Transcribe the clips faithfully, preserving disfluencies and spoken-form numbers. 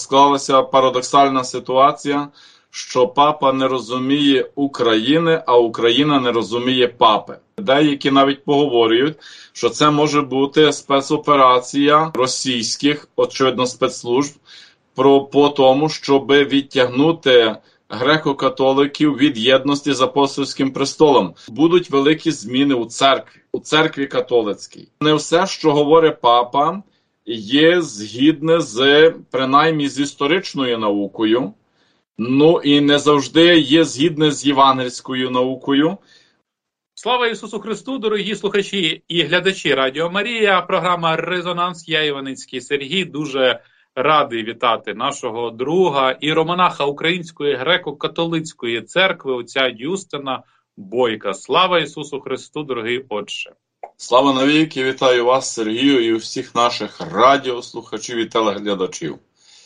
склалася парадоксальна ситуація, що папа не розуміє України, а Україна не розуміє папи. Деякі навіть поговорюють, що це може бути спецоперація російських, очевидно, спецслужб, про, по тому, щоб відтягнути греко-католиків від єдності з апостольським престолом. Будуть великі зміни у церкві, у церкві католицькій. Не все, що говорить папа, є згідне з, принаймні, з історичною наукою, ну і не завжди є згідне з євангельською наукою. Слава Ісусу Христу, дорогі слухачі і глядачі Радіо Марія, програма «Резонанс». Я, Іваницький Сергій, дуже радий вітати нашого друга іеромонаха Української греко-католицької церкви, отця Юстина Бойка. Слава Ісусу Христу, дорогий отче! Слава навіки! Вітаю вас, Сергію, і всіх наших радіослухачів і телеглядачів.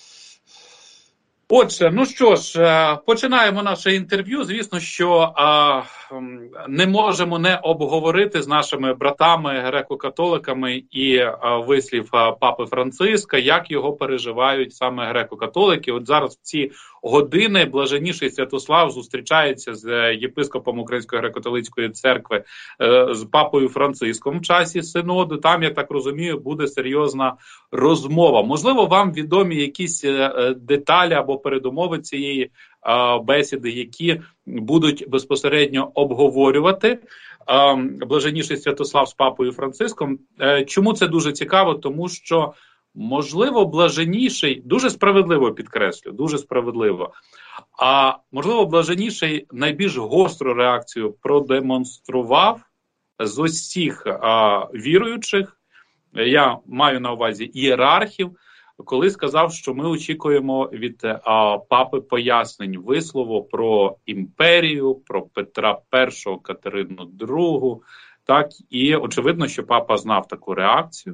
Отже, ну що ж, починаємо наше інтерв'ю. Звісно, що а, не можемо не обговорити з нашими братами греко-католиками і а, вислів а, Папи Франциска, як його переживають саме греко-католики. От зараз в ці години блаженніший Святослав зустрічається з єпископом Української греко-католицької церкви, е, з Папою Франциском в часі синоду. Там, я так розумію, буде серйозна розмова. Можливо, вам відомі якісь е, деталі або передумови цієї е, бесіди, які будуть безпосередньо обговорювати е, блаженніший Святослав з Папою Франциском. Е, чому це дуже цікаво? Тому що, можливо, блаженніший, дуже справедливо підкреслю, дуже справедливо, а можливо, блаженніший найбільш гостру реакцію продемонстрував з усіх а, віруючих, я маю на увазі ієрархів, коли сказав, що ми очікуємо від а, папи пояснень вислову про імперію, про Петра І, Катерину Другу, так, і очевидно, що папа знав таку реакцію.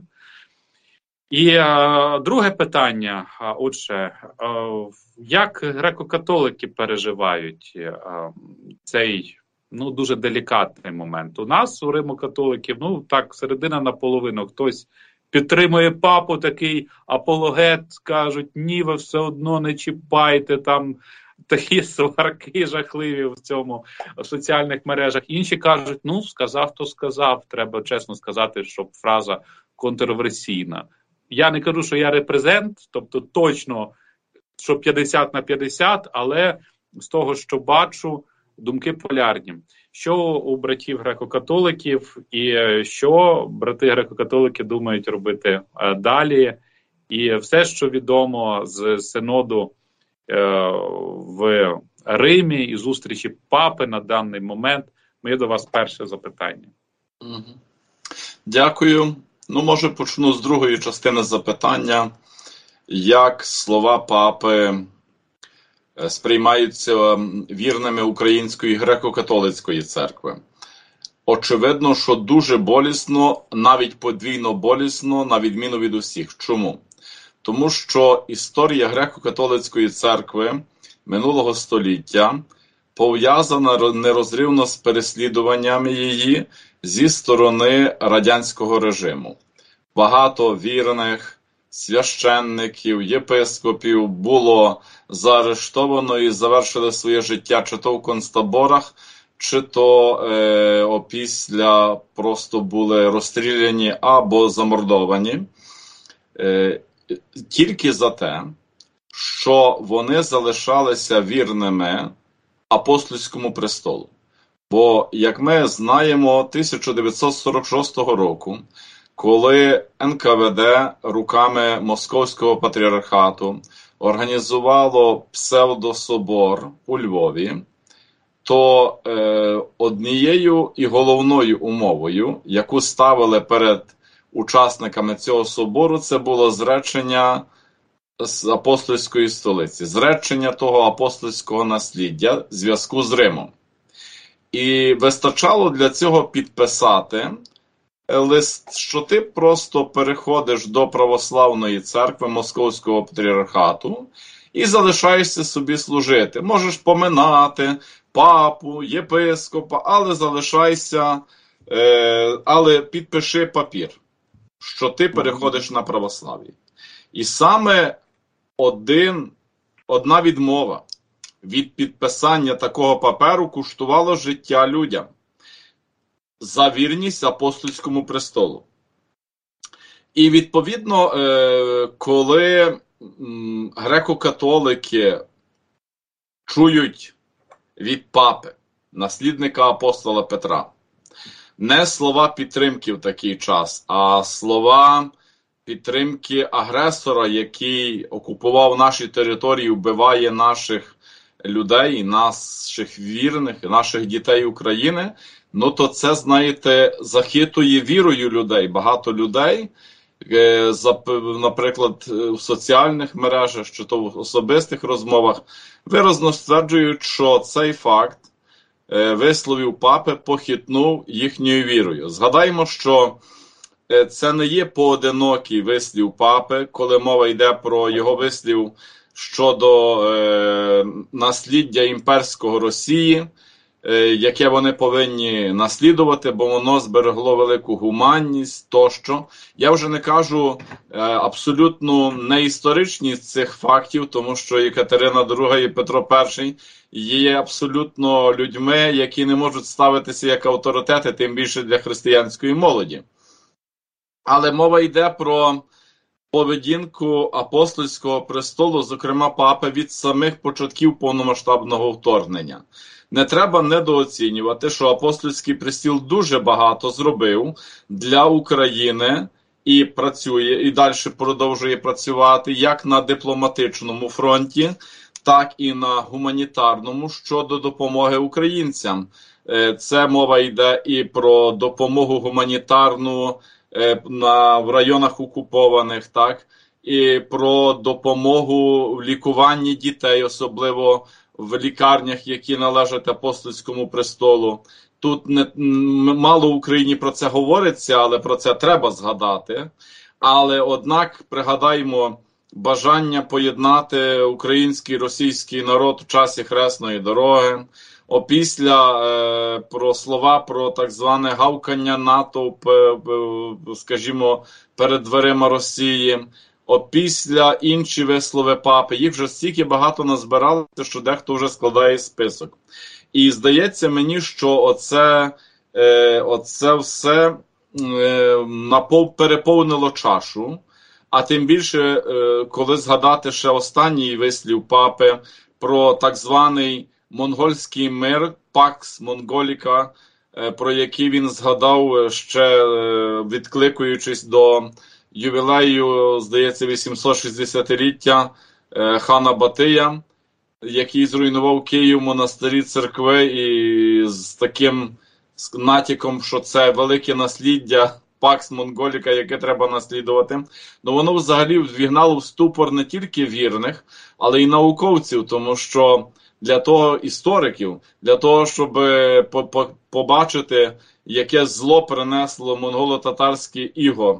І а, друге питання, а, отже, а, як греко-католики переживають а, цей, ну, дуже делікатний момент? У нас, у римо-католиків, ну, так, середина наполовину, хтось підтримує папу, такий апологет, кажуть, ні, ви все одно не чіпайте, там такі сварки жахливі в цьому, в соціальних мережах. Інші кажуть, ну, сказав, то сказав, треба чесно сказати, щоб фраза контроверсійна. Я не кажу, що я репрезент, тобто точно, що п'ятдесят на п'ятдесят, але з того, що бачу, думки полярні. Що у братів греко-католиків і що брати греко-католики думають робити далі. І все, що відомо з синоду в Римі і зустрічі папи на даний момент, моє до вас перше запитання. Дякую. Ну, може, почну з другої частини запитання. Як слова папи сприймаються вірними Української греко-католицької церкви? Очевидно, що дуже болісно, навіть подвійно болісно, на відміну від усіх. Чому? Тому що історія греко-католицької церкви минулого століття пов'язана нерозривно з переслідуваннями її зі сторони радянського режиму. Багато вірних священників, єпископів було заарештовано і завершили своє життя чи то в концтаборах, чи то е, опісля просто були розстріляні або замордовані. Е, тільки за те, що вони залишалися вірними апостольському престолу. Бо, як ми знаємо, тисяча дев'ятсот сорок шостого року, коли ен ка ве де руками Московського патріархату організувало псевдособор у Львові, то е, однією і головною умовою, яку ставили перед учасниками цього собору, це було зречення з апостольської столиці, зречення того апостольського насліддя в зв'язку з Римом. І вистачало для цього підписати лист, що ти просто переходиш до православної церкви Московського патріархату і залишаєшся собі служити. Можеш поминати папу, єпископа, але залишайся, е, але підпиши папір, що ти переходиш на православ'я. І саме один, одна відмова від підписання такого паперу коштувало життя людям за вірність апостольському престолу. І відповідно, коли греко-католики чують від папи, наслідника апостола Петра, не слова підтримки в такий час, а слова підтримки агресора, який окупував наші території, вбиває наших людей, наших вірних, наших дітей України, ну то це, знаєте, захитує вірою людей. Багато людей, наприклад, в соціальних мережах, чи то в особистих розмовах, виразно стверджують, що цей факт висловів папи похитнув їхньою вірою. Згадаємо, що це не є поодинокий вислів папи, коли мова йде про його вислів щодо е, насліддя імперського Росії, е, яке вони повинні наслідувати, бо воно зберегло велику гуманність тощо. Я вже не кажу е, абсолютно неісторичність цих фактів, тому що Єкатерина друга і Петро перший є абсолютно людьми, які не можуть ставитися як авторитети, тим більше для християнської молоді. Але мова йде про поведінку апостольського престолу, зокрема папи, від самих початків повномасштабного вторгнення. Не треба недооцінювати, що апостольський престіл дуже багато зробив для України і працює, і далі продовжує працювати як на дипломатичному фронті, так і на гуманітарному щодо допомоги українцям. Це мова йде і про допомогу гуманітарну на, в районах окупованих, так, і про допомогу в лікуванні дітей, особливо в лікарнях, які належать апостольському престолу. Тут не, мало в Україні про це говориться, але про це треба згадати. Але, однак, пригадаємо бажання поєднати український і російський народ в часі Хресної дороги, опісля е, про слова про так зване гавкання натовп, е, скажімо, перед дверима Росії, опісля інші вислови папи. Їх вже стільки багато назбиралося, що дехто вже складає список. І здається мені, що оце, е, оце все е, напов, переповнило чашу, а тим більше, е, коли згадати ще останній вислів папи про так званий монгольський мир, Пакс Монголіка, про який він згадав ще відкликуючись до ювілею, здається, вісімсот шістдесятиліття хана Батия, який зруйнував Київ, монастирі, церкви, і з таким натяком, що це велике насліддя Пакс Монголіка, яке треба наслідувати. Ну, воно взагалі ввігнало в ступор не тільки вірних, але й науковців, тому що для того істориків, для того, щоб по -по побачити, яке зло принесло монголо-татарське іго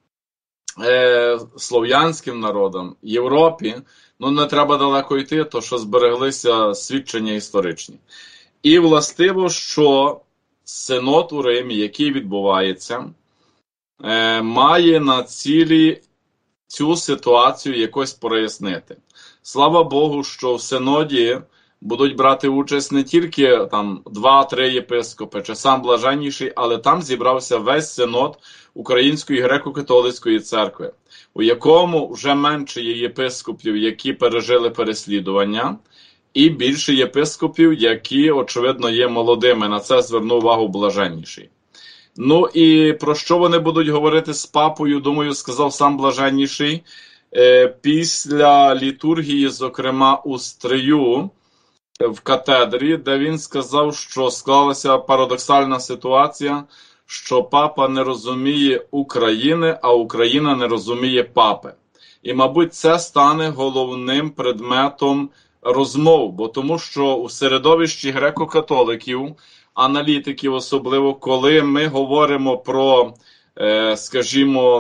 е, слов'янським народам, Європі, ну не треба далеко йти, то що збереглися свідчення історичні. І властиво, що Синод у Римі, який відбувається, е, має на цілі цю ситуацію якось прояснити. Слава Богу, що в Синоді будуть брати участь не тільки там два-три єпископи чи сам Блаженніший, але там зібрався весь Синод Української греко-католицької церкви, у якому вже менше є єпископів, які пережили переслідування, і більше єпископів, які, очевидно, є молодими. На це звернув увагу Блаженніший. Ну і про що вони будуть говорити з папою, думаю, сказав сам Блаженніший, е, після літургії, зокрема у Стрию, в катедрі, де він сказав, що склалася парадоксальна ситуація, що папа не розуміє України, а Україна не розуміє папи. І, мабуть, це стане головним предметом розмов, бо тому що у середовищі греко-католиків, аналітиків особливо, коли ми говоримо про, е, скажімо,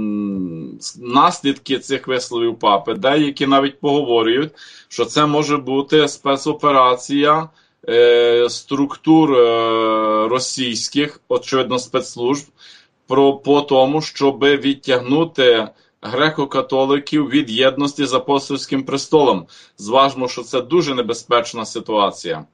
наслідки цих висловів папи, деякі навіть поговорюють, що це може бути спецоперація е, структур е, російських, очевидно, спецслужб, про, по тому, щоб відтягнути греко-католиків від єдності з апостольським престолом. Зважмо, що це дуже небезпечна ситуація.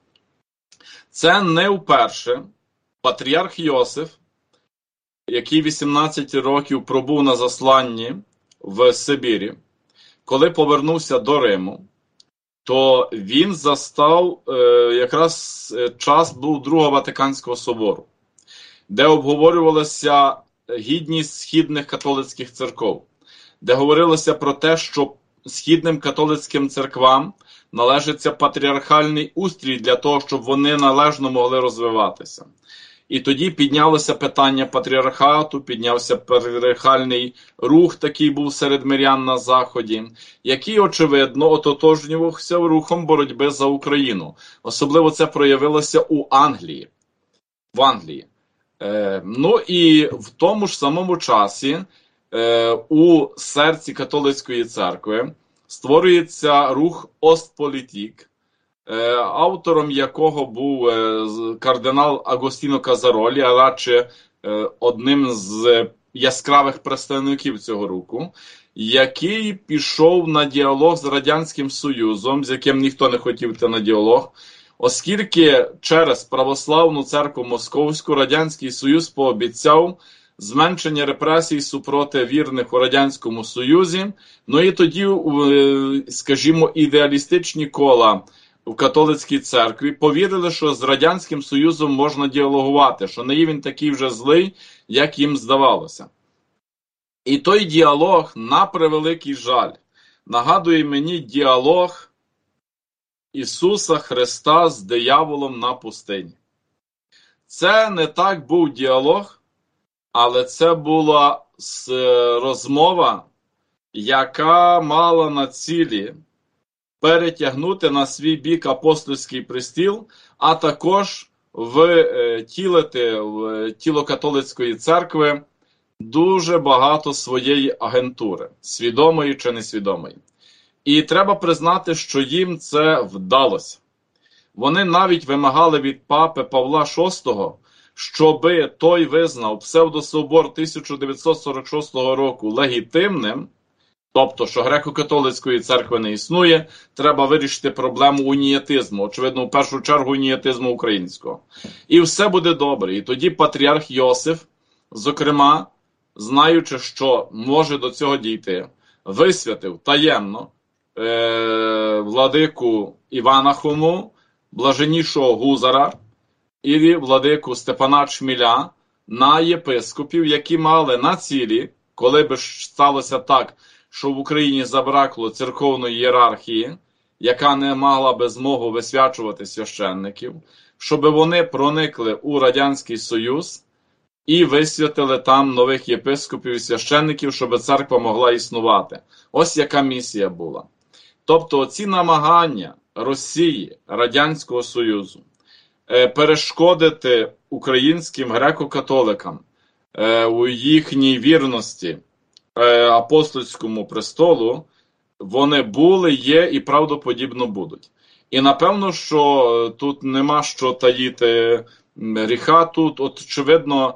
Це не вперше патріарх Йосиф, який вісімнадцять років пробув на засланні в Сибірі, коли повернувся до Риму, то він застав, е, якраз час був Другого Ватиканського собору, де обговорювалася гідність східних католицьких церков, де говорилося про те, що східним католицьким церквам належиться патріархальний устрій для того, щоб вони належно могли розвиватися. І тоді піднялося питання патріархату, піднявся патріархальний рух, такий був серед мирян на Заході, який, очевидно, ототожнювався рухом боротьби за Україну. Особливо це проявилося у Англії. В Англії. Е, ну і в тому ж самому часі е, у серці католицької церкви створюється рух Остполітік, автором якого був кардинал Агостіно Казаролі, а радше одним з яскравих представників цього руху, який пішов на діалог з Радянським Союзом, з яким ніхто не хотів йти на діалог, оскільки через Православну церкву Московську Радянський Союз пообіцяв зменшення репресій супроти вірних у Радянському Союзі. Ну і тоді, скажімо, ідеалістичні кола в католицькій церкві повірили, що з Радянським Союзом можна діалогувати, що не є він такий вже злий, як їм здавалося. І той діалог, на превеликий жаль, нагадує мені діалог Ісуса Христа з дияволом на пустині. Це не так був діалог, але це була розмова, яка мала на цілі перетягнути на свій бік апостольський престіл, а також втілити в тіло католицької церкви дуже багато своєї агентури, свідомої чи несвідомої. І треба признати, що їм це вдалося. Вони навіть вимагали від папи Павла шостого, щоби той визнав псевдособор тисяча дев'ятсот сорок шостого року легітимним, тобто, що греко-католицької церкви не існує, треба вирішити проблему уніатизму, очевидно, в першу чергу уніатизму українського. І все буде добре. І тоді патріарх Йосиф, зокрема, знаючи, що може до цього дійти, висвятив таємно е- владику Івана Хому, блаженнішого Гузара і владику Степана Чміля на єпископів, які мали на цілі, коли б сталося так, що в Україні забракло церковної ієрархії, яка не мала би змогу висвячувати священників, щоб вони проникли у Радянський Союз і висвятили там нових єпископів і священників, щоб церква могла існувати. Ось яка місія була. Тобто ці намагання Росії, Радянського Союзу перешкодити українським греко-католикам у їхній вірності апостольському престолу, вони були, є і правдоподібно будуть. І напевно, що тут нема що таїти гріха. Тут, от, очевидно,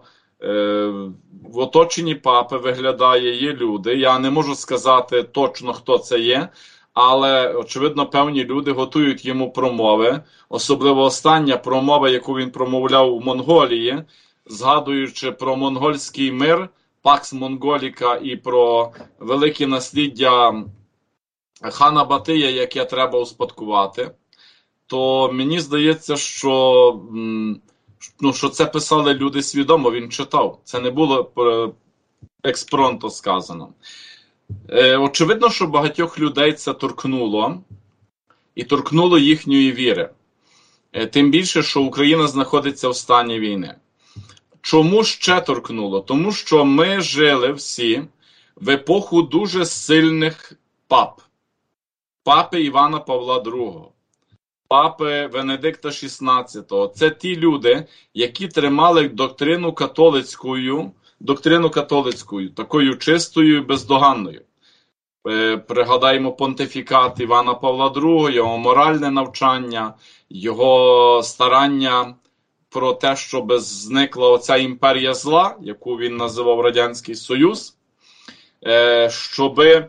в оточенні папи виглядає, є люди. Я не можу сказати точно, хто це є, але, очевидно, певні люди готують йому промови. Особливо остання промова, яку він промовляв у Монголії, згадуючи про монгольський мир, Пакс Монголіка і про велике насліддя хана Батия, яке треба успадкувати, то мені здається, що, ну, що це писали люди свідомо, він читав. Це не було експронто сказано. Е, очевидно, що багатьох людей це торкнуло, і торкнуло їхньої віри. Е, тим більше, що Україна знаходиться в стані війни. Чому ще торкнуло? Тому що ми жили всі в епоху дуже сильних пап. Папи Івана Павла другого, папи Венедикта шістнадцятого. Це ті люди, які тримали доктрину католицькою, доктрину католицькою, такою чистою і бездоганною. Е, пригадаємо понтифікат Івана Павла другого, його моральне навчання, його старання про те, щоб зникла оця імперія зла, яку він називав Радянський Союз. щоби,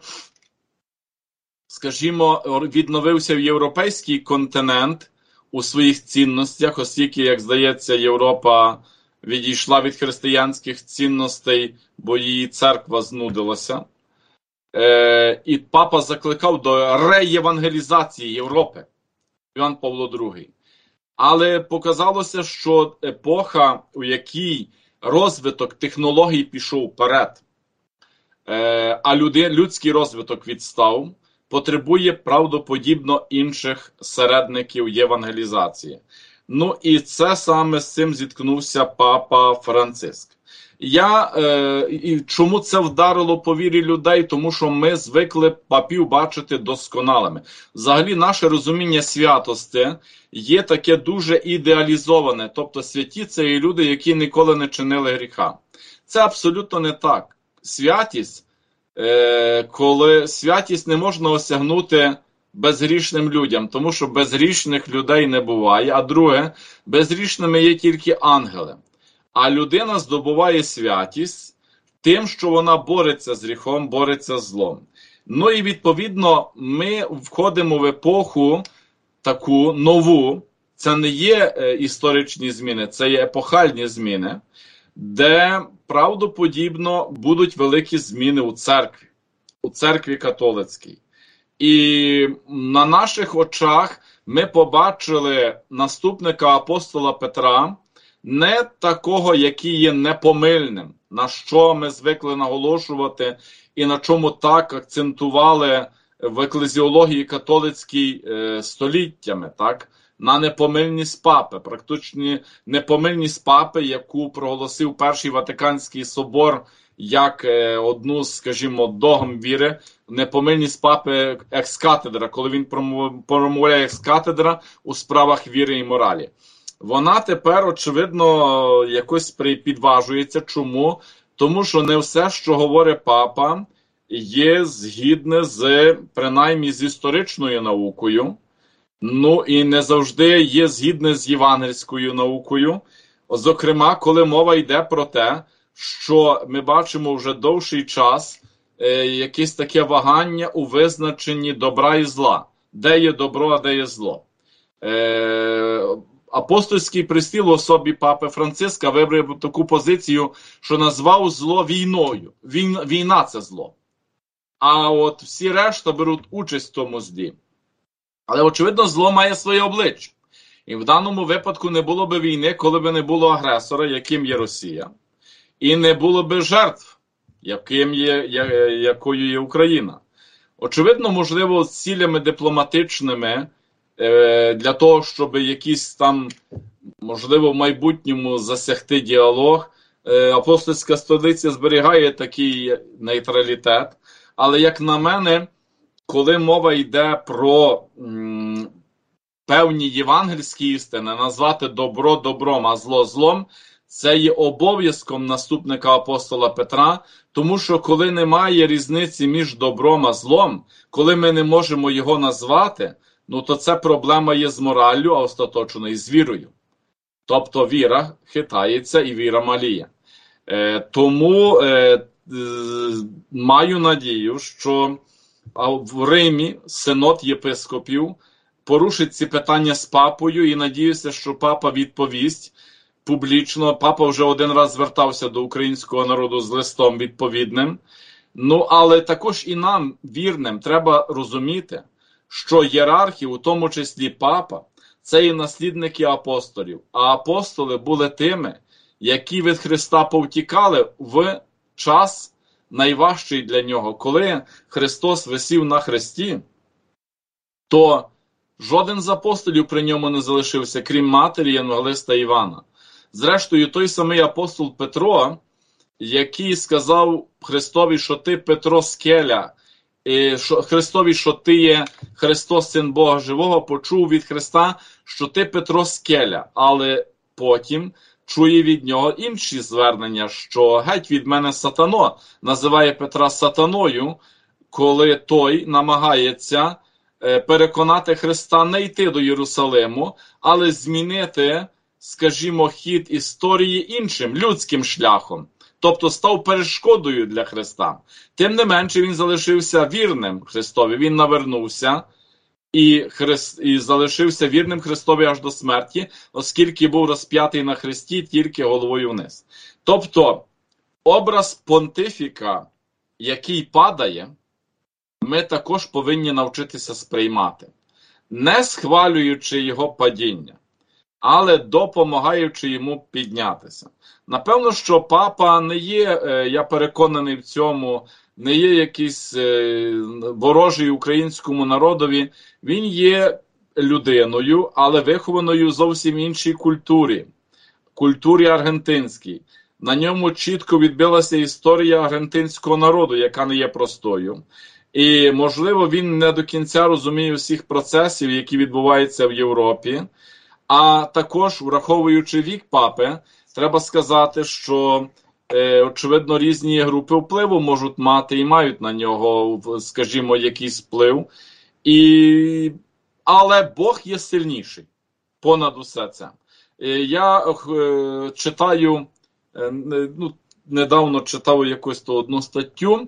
скажімо, відновився європейський континент у своїх цінностях, оскільки, як здається, Європа відійшла від християнських цінностей, бо її церква знудилася. Е, і папа закликав до реєвангелізації Європи, Іван Павло другий. Але показалося, що епоха, у якій розвиток технологій пішов вперед, е, а люди, людський розвиток відстав, потребує правдоподібно інших середників євангелізації. Ну і це саме з цим зіткнувся папа Франциск. Я, е, і чому це вдарило по вірі людей? Тому що ми звикли папів бачити досконалими. Взагалі наше розуміння святості є таке дуже ідеалізоване. Тобто святі – це є люди, які ніколи не чинили гріха. Це абсолютно не так. Святість, е, коли святість не можна осягнути безгрішним людям, тому що безгрішних людей не буває. А друге, безгрішними є тільки ангели. А людина здобуває святість тим, що вона бореться з гріхом, бореться з злом. Ну і відповідно ми входимо в епоху таку нову, це не є е, історичні зміни, це є епохальні зміни, де правдоподібно будуть великі зміни у церкві, у церкві католицькій. І на наших очах ми побачили наступника апостола Петра, не такого, який є непомильним, на що ми звикли наголошувати і на чому так акцентували в еклезіології католицькій е, століттями, так? На непомильність папи, практично непомильність папи, яку проголосив Перший Ватиканський собор як е, одну з, скажімо, догм віри, непомильність папи екс-катедра, коли він промовляє екс-катедра у справах віри і моралі. Вона тепер, очевидно, якось підважується. Чому? Тому що не все, що говорить папа, є згідне з, принаймні, з історичною наукою. Ну і не завжди є згідне з євангельською наукою. Зокрема, коли мова йде про те, що ми бачимо вже довший час е, якесь таке вагання у визначенні добра і зла. Де є добро, а де є зло. Е, Апостольський престіл в особі папи Франциска вибрав таку позицію, що назвав зло війною. Війна, війна – це зло. А от всі решта беруть участь в тому злі. Але, очевидно, зло має своє обличчя. І в даному випадку не було б війни, коли б не було агресора, яким є Росія. І не було б жертв, яким є, я, якою є Україна. Очевидно, можливо, з цілями дипломатичними, е, для того, щоб якісь там, можливо, в майбутньому засягти діалог, е, апостольська столиця зберігає такий нейтралітет. Але, як на мене, коли мова йде про м, певні євангельські істини, назвати добро добром, а зло злом, це є обов'язком наступника апостола Петра, тому що коли немає різниці між добром а злом, коли ми не можемо його назвати, ну то це проблема є з мораллю, а остаточно і з вірою. Тобто віра хитається і віра маліє. Е, тому е, е, маю надію, що в Римі синод єпископів порушить ці питання з папою, і надіюся, що папа відповість публічно. Папа вже один раз звертався до українського народу з листом відповідним. Ну, але також і нам, вірним, треба розуміти, що ієрархи, у тому числі папа, це і наслідники апостолів. А апостоли були тими, які від Христа повтікали в час найважчий для нього. Коли Христос висів на хресті, то жоден з апостолів при ньому не залишився, крім матері Євангелиста Івана. Зрештою, той самий апостол Петро, який сказав Христові, що ти, Петро, скеля, і що, Христові, що ти є Христос, Син Бога Живого, почув від Христа, що ти, Петро, скеля. Але потім чує від нього інші звернення, що геть від мене сатано, називає Петра сатаною, коли той намагається переконати Христа не йти до Єрусалиму, але змінити, скажімо, хід історії іншим, людським шляхом. тобто став перешкодою для Христа. Тим не менше, він залишився вірним Христові, він навернувся і, Христ, і залишився вірним Христові аж до смерті, оскільки був розп'ятий на хресті тільки головою вниз. Тобто, образ понтифіка, який падає, ми також повинні навчитися сприймати, не схвалюючи його падіння, але допомагаючи йому піднятися. Напевно, що папа не є, я переконаний в цьому, не є якийсь ворожий українському народові, він є людиною, але вихованою зовсім іншій культурі, культурі аргентинській. На ньому чітко відбилася історія аргентинського народу, яка не є простою. І, можливо, він не до кінця розуміє всіх процесів, які відбуваються в Європі. А також, враховуючи вік папи, треба сказати, що, е, очевидно, різні групи впливу можуть мати і мають на нього, скажімо, якийсь вплив. І... Але Бог є сильніший понад усе це. Е, я е, читаю, е, ну, недавно читав якусь то одну статтю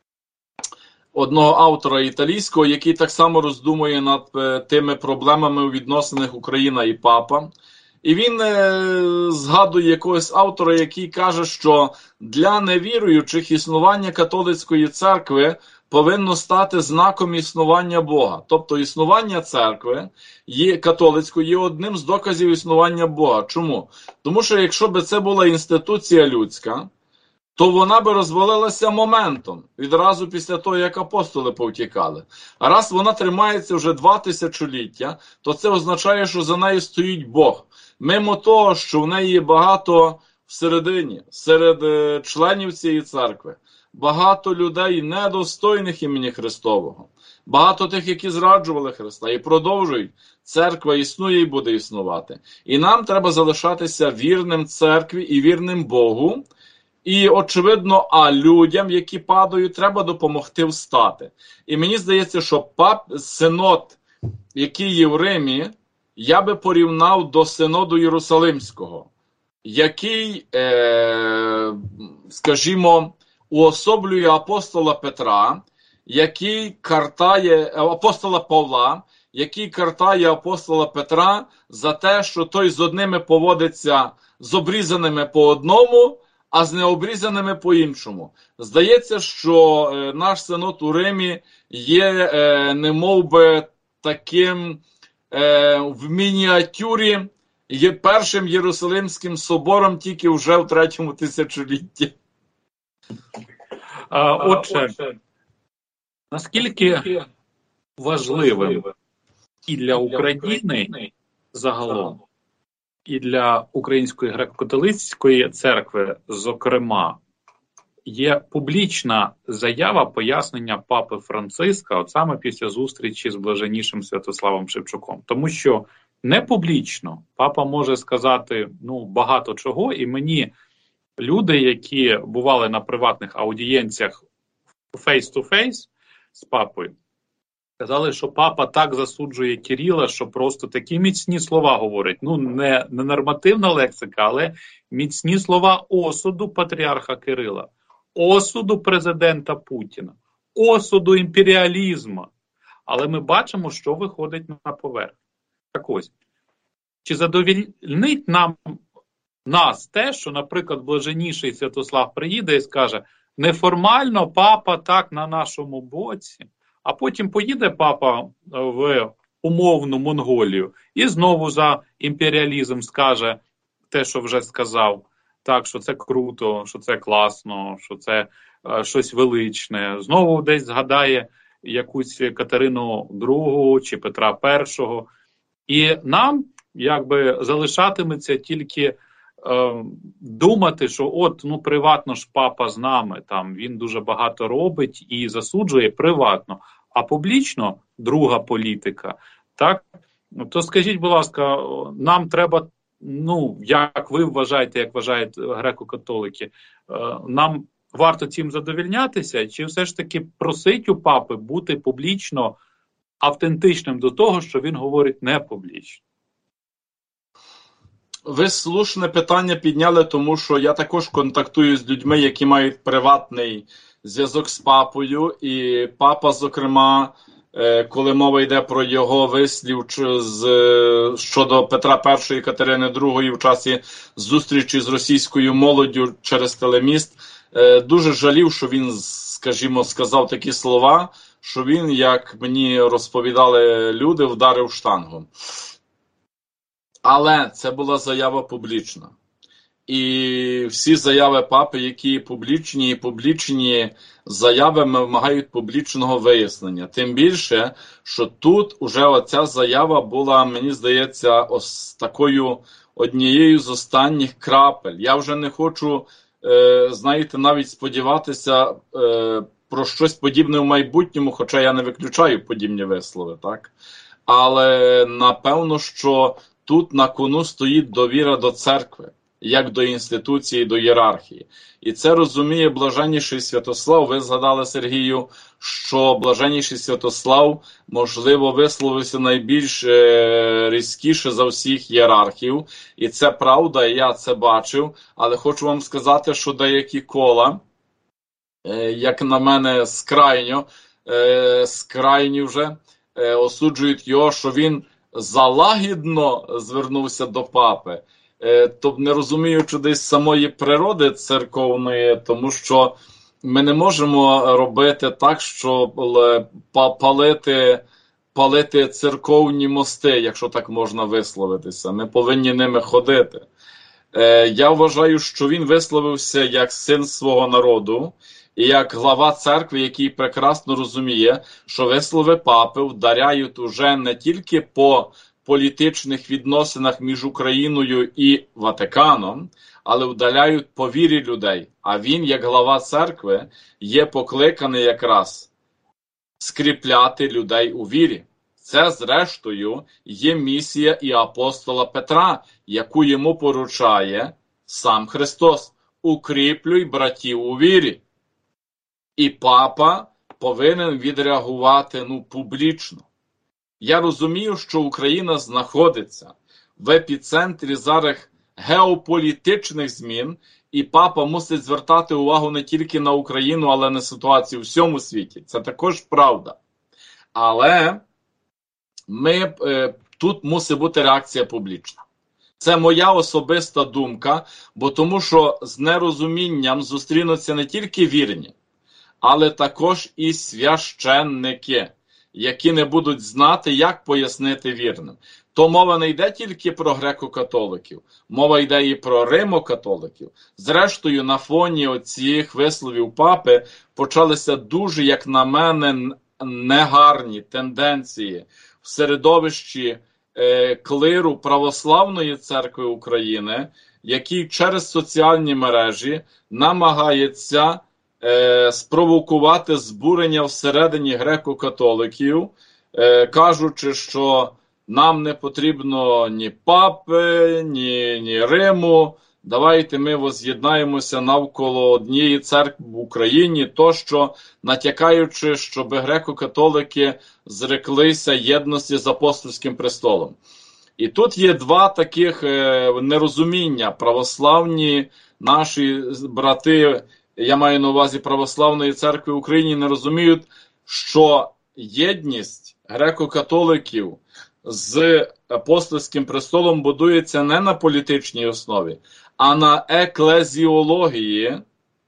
одного автора італійського, який так само роздумує над е, тими проблемами у відносинах Україна і Папа. І він е, згадує якогось автора, який каже, що для невіруючих існування католицької церкви повинно стати знаком існування Бога. Тобто існування церкви є, католицької є одним з доказів існування Бога. Чому? Тому що якщо б це була інституція людська, то вона би розвалилася моментом, відразу після того, як апостоли повтікали. А раз вона тримається вже два тисячоліття, то це означає, що за нею стоїть Бог. Мимо того, що в неї є багато всередині, серед е, членів цієї церкви, багато людей недостойних імені Христового, багато тих, які зраджували Христа і продовжують. Церква існує і буде існувати. І нам треба залишатися вірним церкві і вірним Богу. І, очевидно, а людям, які падають, треба допомогти встати. І мені здається, що пап, синод, який є в Римі, я би порівняв до синоду Єрусалимського, який, е, скажімо, уособлює апостола Петра, який картає, апостола Павла, який картає апостола Петра за те, що той з одними поводиться з обрізаними по одному, а з необрізаними по-іншому. Здається, що е, наш синод у Римі є е, немовби таким е, в мініатюрі є першим Єрусалимським собором тільки вже в третьому тисячолітті. А, отже, наскільки важливим і для України загалом, і для Української греко-католицької церкви, зокрема, є публічна заява пояснення папи Франциска, от саме після зустрічі з блаженнішим Святославом Шевчуком. Тому що не публічно папа може сказати ну, багато чого, і мені люди, які бували на приватних аудієнціях face-to-face з папою, казали, що папа так засуджує Кирила, що просто такі міцні слова говорить. Ну, не, не нормативна лексика, але міцні слова осуду патріарха Кирила, осуду президента Путіна, осуду імперіалізму. Але ми бачимо, що виходить на поверхню. Так ось, чи задовільнить нам нас те, що, наприклад, блаженніший Святослав приїде і скаже, неформально папа так на нашому боці, а потім поїде папа в умовну Монголію і знову за імперіалізм скаже те, що вже сказав, так, що це круто, що це класно, що це е, щось величне. Знову десь згадає якусь Катерину Другу чи Петра Першого. І нам якби залишатиметься тільки е, думати, що от, ну, приватно ж папа з нами, там, він дуже багато робить і засуджує приватно, а публічно друга політика, так? То скажіть, будь ласка, нам треба, ну, як ви вважаєте, як вважають греко-католики, е, нам варто цим задовільнятися, чи все ж таки просить у папи бути публічно автентичним до того, що він говорить не публічно? Ви слушне питання підняли, тому що я також контактую з людьми, які мають приватний зв'язок з папою, і папа, зокрема, коли мова йде про його вислів з, щодо Петра Першого і Катерини Другої в часі зустрічі з російською молоддю через телеміст, дуже жалів, що він, скажімо, сказав такі слова, що він, як мені розповідали люди, вдарив штангом. Але це була заява публічна. І всі заяви папи, які публічні, і публічні заяви вимагають публічного вияснення. Тим більше, що тут уже оця заява була, мені здається, ось такою однією з останніх крапель. Я вже не хочу, е, знаєте, навіть сподіватися е, про щось подібне в майбутньому, хоча я не виключаю подібні вислови, так? Але напевно, що тут на кону стоїть довіра до церкви, як до інституції, до ієрархії. І це розуміє блаженніший Святослав. Ви згадали, Сергію, що блаженніший Святослав, можливо, висловився найбільш е, різкіше за всіх ієрархів. І це правда, я це бачив. Але хочу вам сказати, що деякі кола, е, як на мене, скрайньо, е, скрайні вже, е, осуджують його, що він залагідно звернувся до папи. Тобто не розуміючи десь самої природи церковної, тому що ми не можемо робити так, що палити, палити церковні мости, якщо так можна висловитися. Ми повинні ними ходити. Я вважаю, що він висловився як син свого народу і як глава церкви, який прекрасно розуміє, що вислови папи вдаряють уже не тільки по політичних відносинах між Україною і Ватиканом, але вдаляють по вірі людей. А він, як глава церкви, є покликаний якраз скріпляти людей у вірі. Це, зрештою, є місія і апостола Петра, яку йому поручає сам Христос. Укріплюй братів у вірі. І папа повинен відреагувати, ну, публічно. Я розумію, що Україна знаходиться в епіцентрі зараз геополітичних змін, і папа мусить звертати увагу не тільки на Україну, але на ситуацію в всьому світі. Це також правда. Але ми, е, тут мусить бути реакція публічна. Це моя особиста думка, бо тому що з нерозумінням зустрінуться не тільки вірні, але також і священники, які не будуть знати, як пояснити вірним. То мова не йде тільки про греко-католиків, мова йде і про римо-католиків. Зрештою, на фоні оцих висловів папи почалися дуже, як на мене, негарні тенденції в середовищі е, клиру Православної церкви України, який через соціальні мережі намагається Е, спровокувати збурення всередині греко-католиків, е, кажучи, що нам не потрібно ні папи, ні, ні Риму, давайте ми воз'єднаємося навколо однієї церкви в Україні, тощо натякаючи, щоб греко-католики зреклися єдності з апостольським престолом. І тут є два таких е, нерозуміння. Православні наші брати, я маю на увазі Православної церкви в Україні, не розуміють, що єдність греко-католиків з апостольським престолом будується не на політичній основі, а на еклезіології,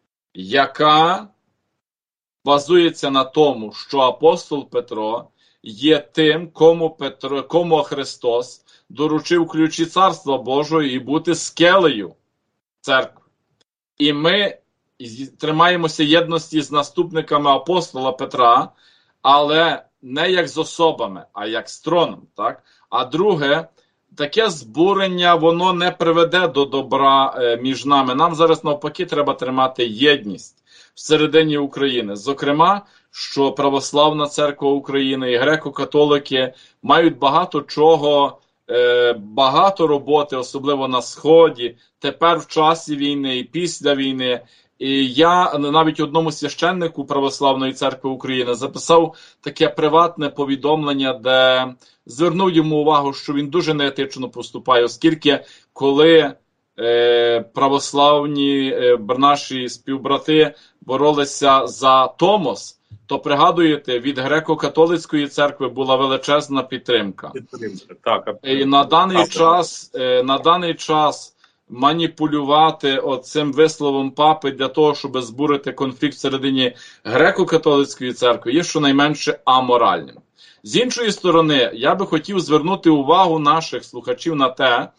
яка базується на тому, що апостол Петро є тим, кому, Петро, кому Христос доручив ключі Царства Божого і бути скелею церкви. І ми тримаємося єдності з наступниками апостола Петра, але не як з особами, а як з троном. Так? А друге, таке збурення, воно не приведе до добра е, між нами. Нам зараз навпаки треба тримати єдність всередині України. Зокрема, що Православна церква України і греко-католики мають багато чого, е, багато роботи, особливо на Сході, тепер в часі війни і після війни. І я навіть одному священнику Православної церкви України записав таке приватне повідомлення, де звернув йому увагу, що він дуже неетично поступає, оскільки коли е, православні е, наші співбрати боролися за Томос, то пригадуєте, від греко-католицької церкви була величезна підтримка. Так, і на даний час, е, на даний час маніпулювати оцим висловом папи для того, щоб збурити конфлікт всередині греко-католицької церкви, є щонайменше аморальним. З іншої сторони, я би хотів звернути увагу наших слухачів на те,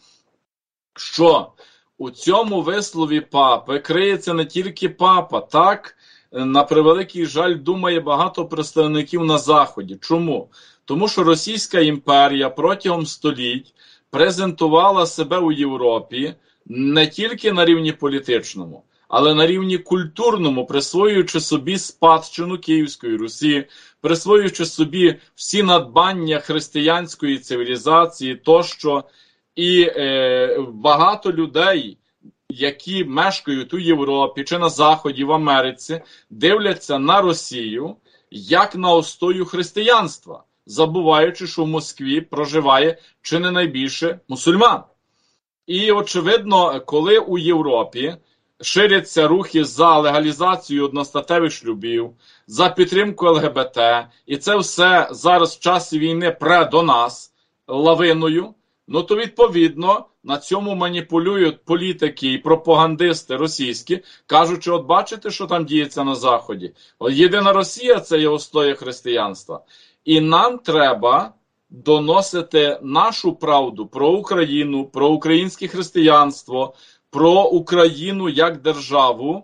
що у цьому вислові папи криється не тільки папа, так, на превеликий жаль, думає багато представників на Заході. Чому? Тому що Російська імперія протягом століть презентувала себе у Європі не тільки на рівні політичному, але на рівні культурному, присвоюючи собі спадщину Київської Русі, присвоюючи собі всі надбання християнської цивілізації тощо. І е, багато людей, які мешкають у Європі чи на Заході, в Америці, дивляться на Росію як на остою християнства, забуваючи, що в Москві проживає чи не найбільше мусульман. І, очевидно, коли у Європі ширяться рухи за легалізацію одностатевих шлюбів, за підтримку ел ге бе те, і це все зараз в часі війни пре до нас лавиною, ну то, відповідно, на цьому маніпулюють політики і пропагандисти російські, кажучи, от бачите, що там діється на Заході. От єдина Росія – це є устоя християнства. І нам треба доносити нашу правду про Україну, про українське християнство, про Україну як державу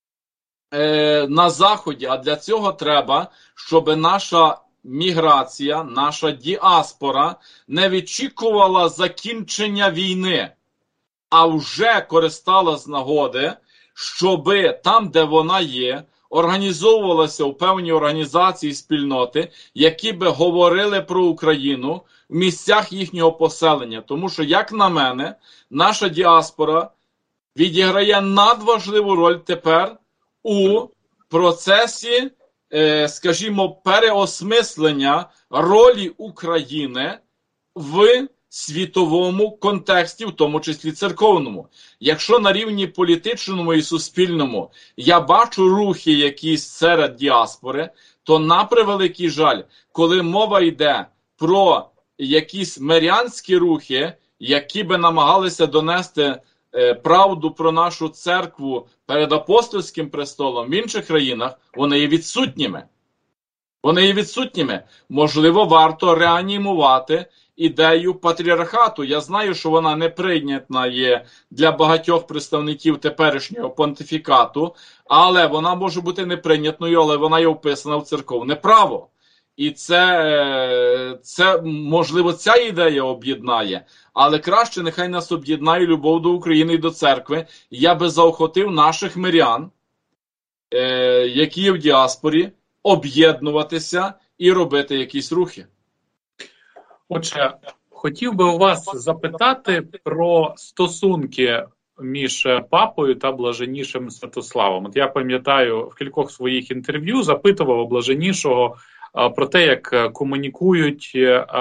е, на Заході. А для цього треба, щоб наша міграція, наша діаспора не відчікувала закінчення війни, а вже користала з нагоди, щоби там, де вона є, організовувалися у певні організації, спільноти, які би говорили про Україну в місцях їхнього поселення. Тому що, як на мене, наша діаспора відіграє надважливу роль тепер у процесі, скажімо, переосмислення ролі України в світовому контексті, в тому числі церковному. Якщо на рівні політичному і суспільному я бачу рухи якісь серед діаспори, то на превеликий жаль, коли мова йде про якісь мирянські рухи, які би намагалися донести правду про нашу церкву перед апостольським престолом в інших країнах, вони є відсутніми. Вони є відсутніми. Можливо, варто реанімувати ідею патріархату. Я знаю, що вона не прийнятна є для багатьох представників теперішнього понтифікату, але вона може бути неприйнятною, але вона є вписана в церковне право. І це, це, можливо, ця ідея об'єднає, але краще нехай нас об'єднає любов до України і до церкви. Я би заохотив наших мирян, е, які є в діаспорі, об'єднуватися і робити якісь рухи. Отже, хотів би у вас запитати про стосунки між папою та блаженнішим Святославом. От я пам'ятаю, в кількох своїх інтерв'ю запитував у блаженнішого про те, як комунікують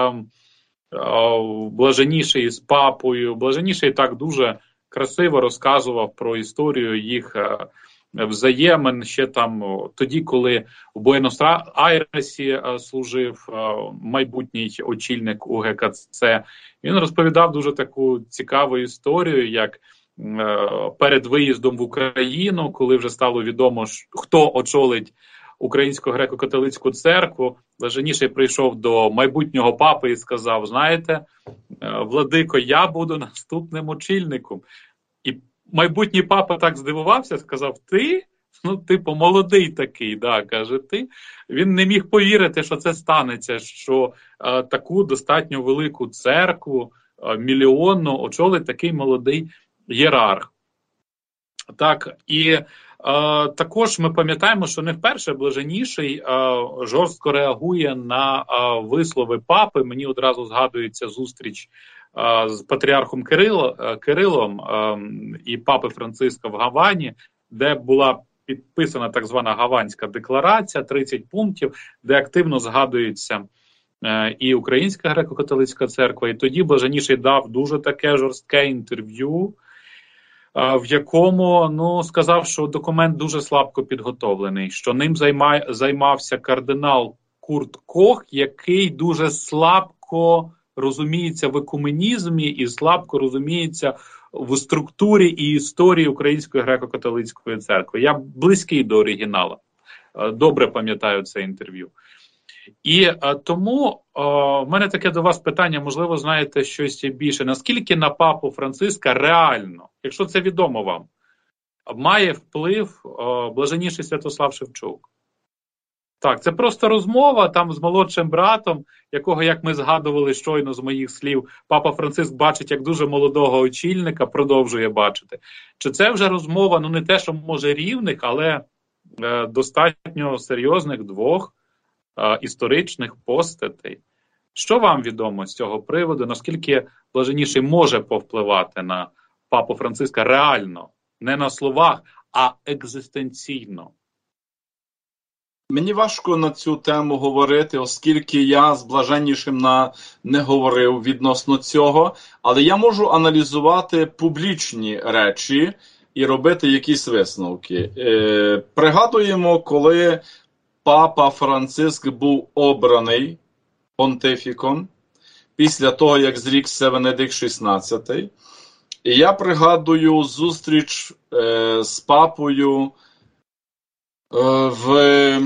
блаженніший з папою. Блаженніший так дуже красиво розказував про історію їх взаємин ще там тоді, коли в Буенос-Айресі служив майбутній очільник у ге ка це. Він розповідав дуже таку цікаву історію, як перед виїздом в Україну, коли вже стало відомо, хто очолить Українську греко-католицьку церкву, блаженніший прийшов до майбутнього папи і сказав: знаєте, владико, я буду наступним очільником. І майбутній папа так здивувався, сказав: ти? Ну, типу, молодий такий, да, каже, ти. Він не міг повірити, що це станеться, що а, таку достатньо велику церкву, а, мільйонну, очолить такий молодий єрарх. Так, і а, також ми пам'ятаємо, що не вперше блаженніший а, жорстко реагує на а, вислови папи. Мені одразу згадується зустріч а, з патріархом Кирило, а, Кирилом а, і папи Франциска в Гавані, де була підписана так звана Гаванська декларація, тридцять пунктів, де активно згадується е, і Українська греко-католицька церква. І тоді Блаженнійший дав дуже таке жорстке інтерв'ю, в якому, ну, сказав, що документ дуже слабко підготовлений, що ним займає, займався кардинал Курт Кох, який дуже слабко розуміється в екуменізмі і слабко розуміється в структурі і історії Української греко-католицької церкви. Я близький до оригіналу, добре пам'ятаю це інтерв'ю. І а, тому а, в мене таке до вас питання, можливо, знаєте щось більше. Наскільки на папу Франциска реально, якщо це відомо вам, має вплив а, Блаженнійший Святослав Шевчук? Так, це просто розмова там з молодшим братом, якого, як ми згадували щойно з моїх слів, папа Франциск бачить як дуже молодого очільника, продовжує бачити. Чи це вже розмова, ну не те, що може рівних, але е, достатньо серйозних двох історичних постатей. Що вам відомо з цього приводу? Наскільки Блаженнійший може повпливати на папу Франциска реально? Не на словах, а екзистенційно? Мені важко на цю тему говорити, оскільки я з Блаженнійшим на... не говорив відносно цього, але я можу аналізувати публічні речі і робити якісь висновки. Е, пригадуємо, коли папа Франциск був обраний понтифіком після того, як зрікся Венедикт шістнадцятий. І я пригадую зустріч е, з папою е, в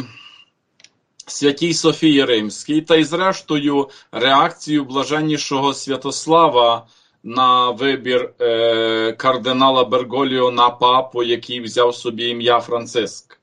Святій Софії Римській та й зрештою реакцію Блаженнішого Святослава на вибір е, кардинала Берголіо на папу, який взяв собі ім'я Франциск.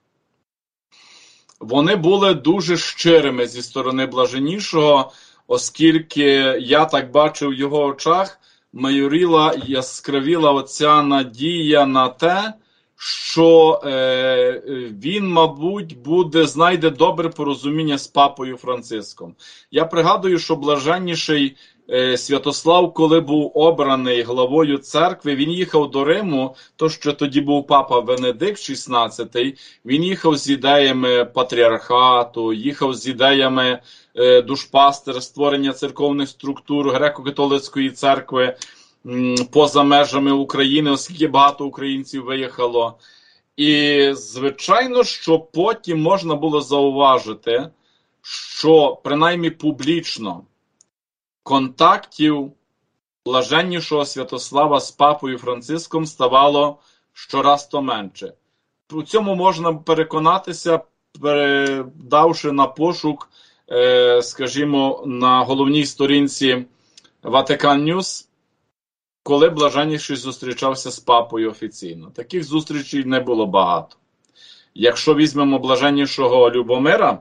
Вони були дуже щирими зі сторони Блаженнішого, оскільки я так бачив в його очах, майоріла, яскравіла оця надія на те, що е, він, мабуть, буде, знайде добре порозуміння з папою Франциском. Я пригадую, що Блаженніший е, Святослав, коли був обраний главою церкви, він їхав до Риму, то що тоді був папа Венедикт шістнадцятий, він їхав з ідеями патріархату, їхав з ідеями е, душпастер, створення церковних структур греко-католицької церкви поза межами України, оскільки багато українців виїхало. І, звичайно, що потім можна було зауважити, що, принаймні публічно, контактів Блаженнішого Святослава з папою Франциском ставало щораз то менше. У цьому можна переконатися, передавши на пошук, скажімо, на головній сторінці Vatican News, коли Блаженніший зустрічався з папою офіційно. Таких зустрічей не було багато. Якщо візьмемо Блаженнішого Любомира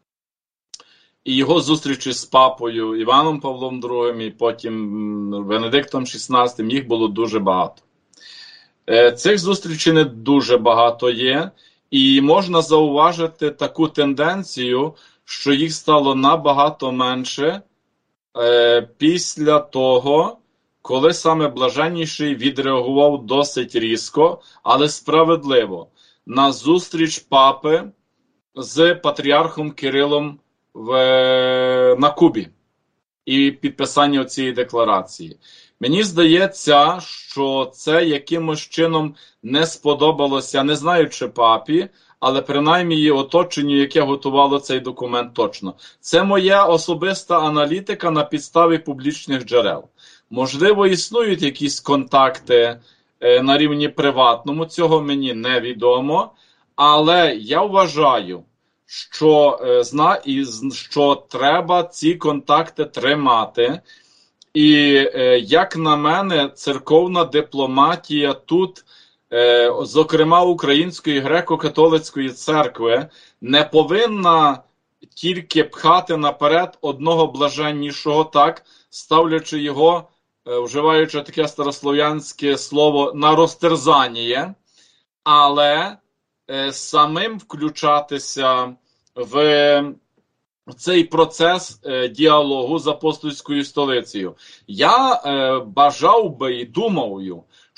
і його зустрічі з папою Іваном Павлом другим і потім Венедиктом шістнадцятим, їх було дуже багато. Цих зустрічей не дуже багато є, і можна зауважити таку тенденцію, що їх стало набагато менше е, після того, коли саме Блаженніший відреагував досить різко, але справедливо, на зустріч папи з патріархом Кирилом в, на Кубі і підписання цієї декларації. Мені здається, що це якимось чином не сподобалося, не знаю, чи папі, але принаймні її оточенню, яке готувало цей документ точно. Це моя особиста аналітика на підставі публічних джерел. Можливо, існують якісь контакти е, на рівні приватному, цього мені невідомо, але я вважаю, що, е, зна, і, що треба ці контакти тримати. І, е, як на мене, церковна дипломатія тут, е, зокрема Української греко-католицької церкви, не повинна тільки пхати наперед одного Блаженнішого, так, ставлячи його, вживаючи таке старослов'янське слово, на розтерзання, але е, самим включатися в цей процес е, діалогу з апостольською столицею. Я е, бажав би і думав,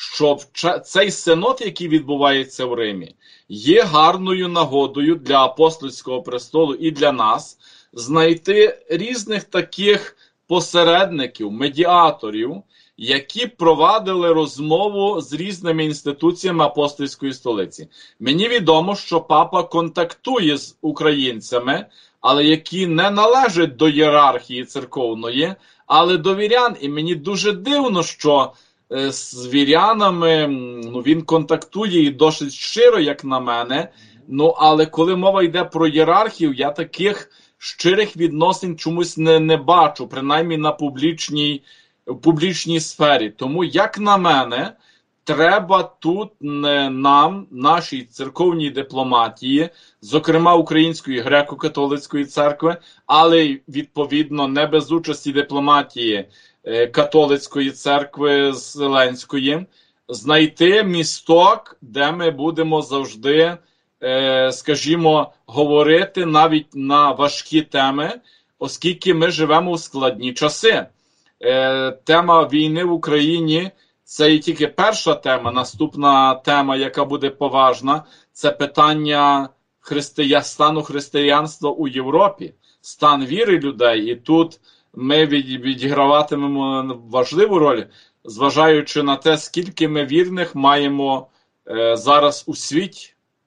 що цей синод, який відбувається в Римі, є гарною нагодою для апостольського престолу і для нас знайти різних таких посередників, медіаторів, які провадили розмову з різними інституціями апостольської столиці. Мені відомо, що папа контактує з українцями, але які не належать до ієрархії церковної, але до вірян. І мені дуже дивно, що е, з вірянами ну, він контактує і досить щиро, як на мене. Ну, але коли мова йде про ієрархію, я таких щирих відносин чомусь не, не бачу, принаймні на публічній, в публічній сфері. Тому, як на мене, треба тут не, нам, нашій церковній дипломатії, зокрема Української греко-католицької церкви, але відповідно не без участі дипломатії е, католицької церкви Зеленської, знайти місток, де ми будемо завжди, е, скажімо, говорити навіть на важкі теми, оскільки ми живемо у складні часи. Е, тема війни в Україні – це і тільки перша тема. Наступна тема, яка буде поважна, це питання христия... стану християнства у Європі, стан віри людей. І тут ми від... відіграватимемо важливу роль, зважаючи на те, скільки ми вірних маємо е, зараз у світі.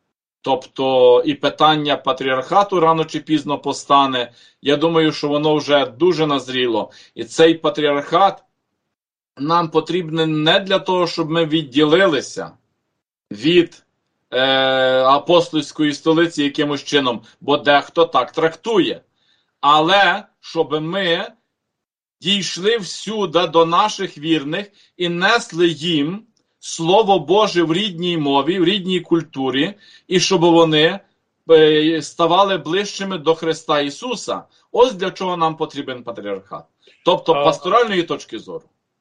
Тобто і питання патріархату рано чи пізно постане. Я думаю, що воно вже дуже назріло. І цей патріархат нам потрібен не для того, щоб ми відділилися від е, апостольської столиці якимось чином, бо дехто так трактує. Але щоб ми дійшли всюди до наших вірних і несли їм Слово Боже в рідній мові, в рідній культурі, і щоб вони ставали ближчими до Христа Ісуса. Ось для чого нам потрібен патріархат. Тобто, пасторальної точки зору.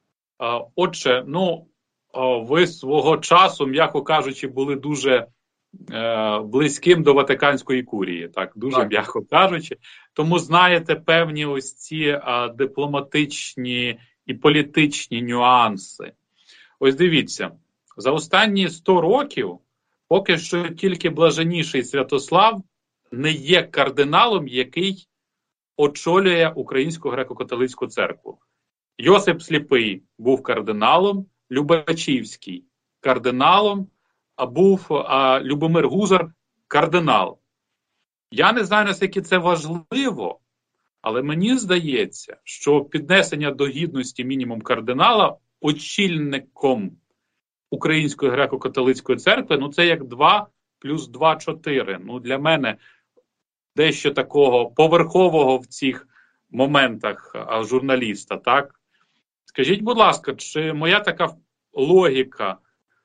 Отже, ну, ви свого часу, м'яко кажучи, були дуже е, близьким до Ватиканської курії, так, дуже так. м'яко кажучи. Тому знаєте певні ось ці е, дипломатичні і політичні нюанси. Ось дивіться, за останні сто років поки що тільки блаженніший Святослав не є кардиналом, який очолює Українську греко-католицьку церкву. Йосип Сліпий був кардиналом, Любачівський кардиналом, а був а, Любомир Гузар кардинал. Я не знаю, наскільки це важливо, але мені здається, що піднесення до гідності мінімум кардинала очільником Української греко-католицької церкви, ну це як два плюс два – чотири. Ну для мене дещо такого поверхового в цих моментах а, журналіста, так? Скажіть, будь ласка, чи моя така логіка,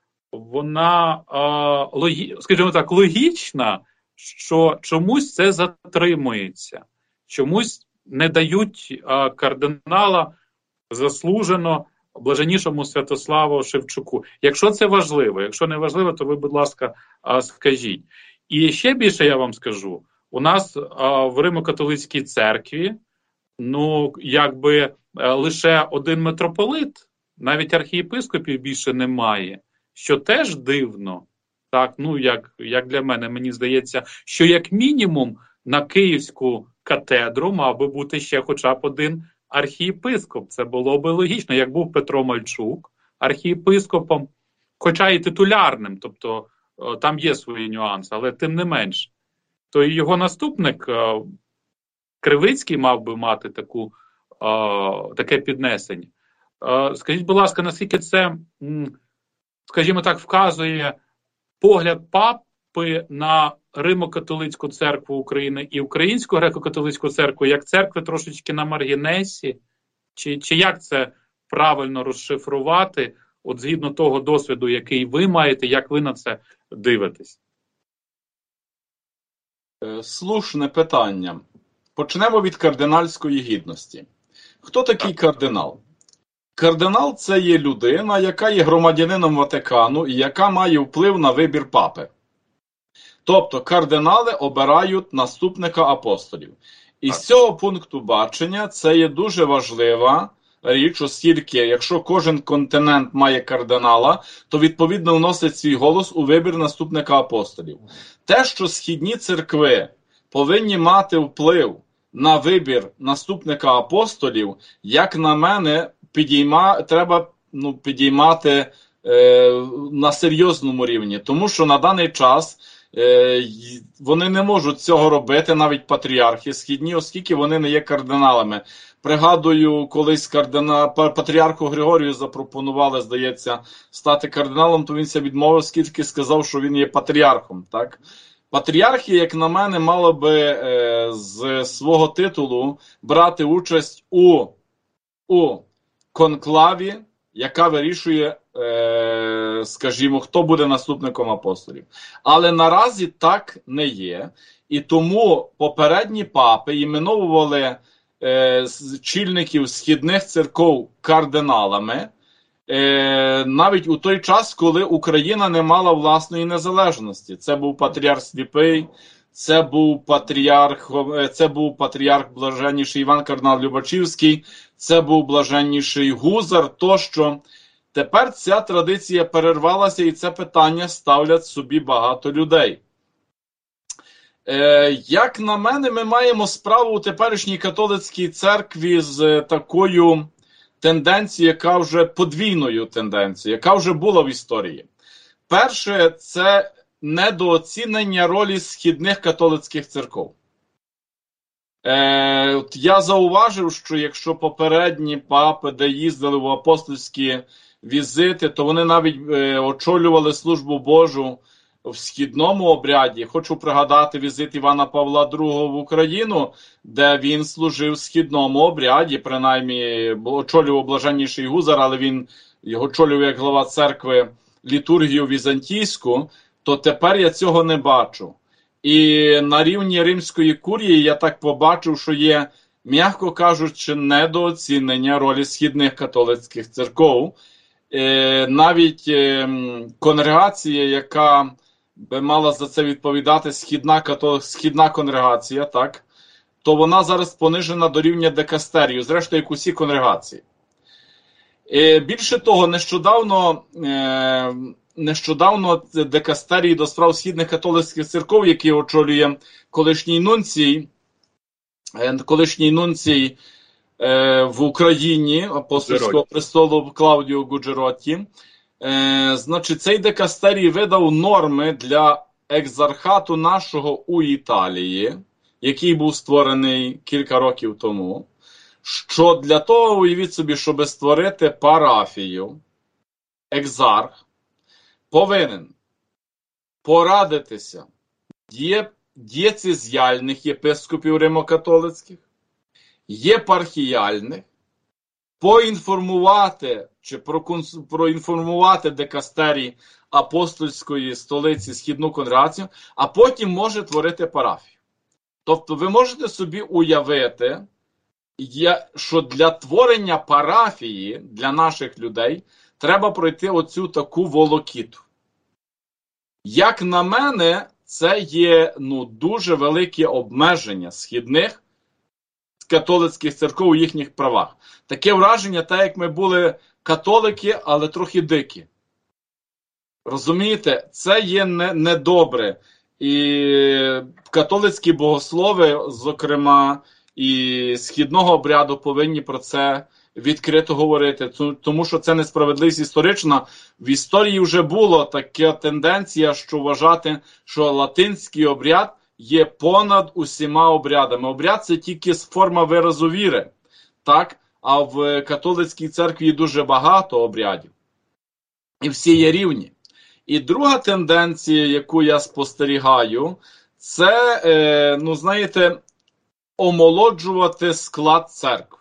вона, а, логі... скажімо так, логічна, що чомусь це затримується, чомусь не дають а, кардинала заслужено блаженнішому Святославу Шевчуку. Якщо це важливо, якщо не важливо, то ви, будь ласка, а, скажіть. І ще більше я вам скажу, у нас а, в Римо-католицькій церкві, ну, якби а, лише один митрополит, навіть архієпископів більше немає, що теж дивно. Так, ну, як, як для мене, мені здається, що як мінімум на Київську катедру мав би бути ще хоча б один архієпископ. Це було би логічно, як був Петро Мальчук архієпископом, хоча і титулярним, тобто там є свої нюанси, але тим не менш. То і його наступник Кривицький мав би мати таку, таке піднесення. Скажіть, будь ласка, наскільки це, скажімо так, вказує погляд папи на Римо-католицьку церкву України і Українську греко-католицьку церкву, як церкви трошечки на маргінесі? Чи, чи як це правильно розшифрувати, от згідно того досвіду, який ви маєте, як ви на це дивитесь? Слушне питання. Почнемо від кардинальської гідності. Хто такий кардинал? Кардинал – це є людина, яка є громадянином Ватикану і яка має вплив на вибір папи. Тобто кардинали обирають наступника апостолів. І з цього пункту бачення це є дуже важлива річ, оскільки, якщо кожен континент має кардинала, то відповідно вносить свій голос у вибір наступника апостолів. Те, що східні церкви повинні мати вплив на вибір наступника апостолів, як на мене, підійма, треба ну, підіймати е, на серйозному рівні. Тому що на даний час е, вони не можуть цього робити, навіть патріархи східні, оскільки вони не є кардиналами. Пригадую, колись кардина... патріарху Григорію запропонували, здається, стати кардиналом, то він ся відмовив, оскільки сказав, що він є патріархом. Так? Патріархія, як на мене, мала би е, з свого титулу брати участь у, у конклаві, яка вирішує, е, скажімо, хто буде наступником апостолів. Але наразі так не є. І тому попередні папи іменовували е, чільників східних церков кардиналами, Е, навіть у той час, коли Україна не мала власної незалежності. Це був патріарх Сліпий, це був патріарх, це був патріарх блаженніший Іван Кардинал Любачівський, це був блаженніший Гузар, тощо. Тепер ця традиція перервалася, і це питання ставлять собі багато людей. Е, як на мене, ми маємо справу у теперішній католицькій церкві з такою тенденцію, яка вже подвійною тенденцією, яка вже була в історії. Перше, це недооцінення ролі східних католицьких церков. Е, от я зауважив, що якщо попередні папи, де їздили в апостольські візити, то вони навіть е, очолювали службу Божу в східному обряді. Хочу пригадати візит Івана Павла другого в Україну, де він служив в східному обряді, принаймні очолював блаженніший Гузар, але він його очолював як глава церкви літургію візантійську, то тепер я цього не бачу. І на рівні Римської курії я так побачив, що є, м'яко кажучи, недооцінення ролі східних католицьких церков. Е, навіть е, конгрегація, яка би мала за це відповідати, східна, катол... східна конгрегація, так, то вона зараз понижена до рівня дикастерію, зрештою, як усі конгрегації. Е, більше того, нещодавно, е, нещодавно дикастерії до справ східних католицьких церков, які очолює колишній нунцій, е, колишній нунцій е, в Україні, апостольського престолу Клаудіо Гуджеротті, Е, значить, цей дикастерій видав норми для екзархату нашого у Італії, який був створений кілька років тому, що для того, уявіть собі, щоб створити парафію, екзарх повинен порадитися є дієцезіальних єпископів римокатолицьких, єпархіяльних, поінформувати чи проінформувати дикастерій апостольської столиці Східну конгрегацію, а потім може творити парафію. Тобто ви можете собі уявити, що для творення парафії для наших людей треба пройти оцю таку волокіту. Як на мене, це є ну, дуже велике обмеження східних католицьких церков у їхніх правах. Таке враження, так як ми були католики, але трохи дикі. Розумієте, це є не, недобре. І католицькі богослови, зокрема, і східного обряду повинні про це відкрито говорити, тому що це несправедливість історична. В історії вже була така тенденція, що вважати, що латинський обряд є понад усіма обрядами. Обряд – це тільки форма виразу віри, так? А в католицькій церкві є дуже багато обрядів. І всі є рівні. І друга тенденція, яку я спостерігаю, це, е, ну, знаєте, омолоджувати склад церкви.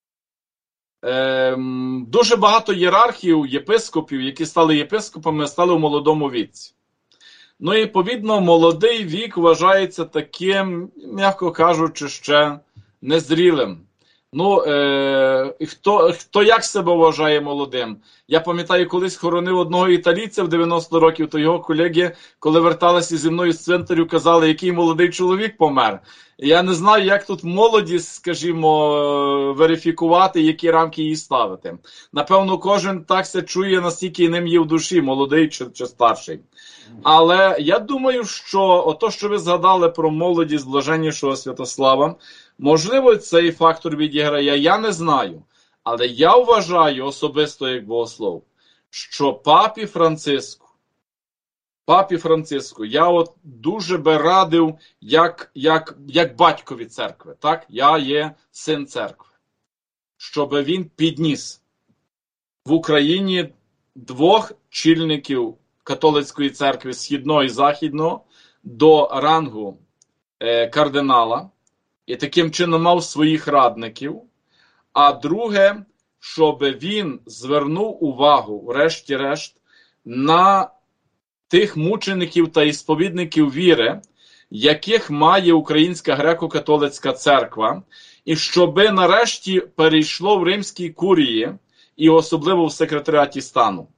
Е, дуже багато ієрархів, єпископів, які стали єпископами, стали у молодому віці. Ну і, відповідно, молодий вік вважається таким, м'яко кажучи, ще незрілим. Ну, е, хто, хто як себе вважає молодим? Я пам'ятаю, колись хоронив одного італійця в дев'яносто років, то його колеги, коли верталися зі мною з цвинтарю, казали, який молодий чоловік помер. Я не знаю, як тут молодість, скажімо, верифікувати, які рамки її ставити. Напевно, кожен так се чує, наскільки ним є в душі, молодий чи, чи старший. Але я думаю, що ото, що ви згадали про молодість блаженнішого Святослава, можливо, цей фактор відіграє, я не знаю. Але я вважаю особисто як богослов, що папі Франциску, папі Франциску, я от дуже би радив, як, як, як батькові церкви, так? Я є син церкви, щоб він підніс в Україні двох чільників католицької церкви східного і західного до рангу е, кардинала, і таким чином мав своїх радників. А друге, щоб він звернув увагу, врешті-решт, на тих мучеників та ісповідників віри, яких має Українська греко-католицька церква, і щоби нарешті перейшло в Римській курії, і особливо в секретаріаті стану,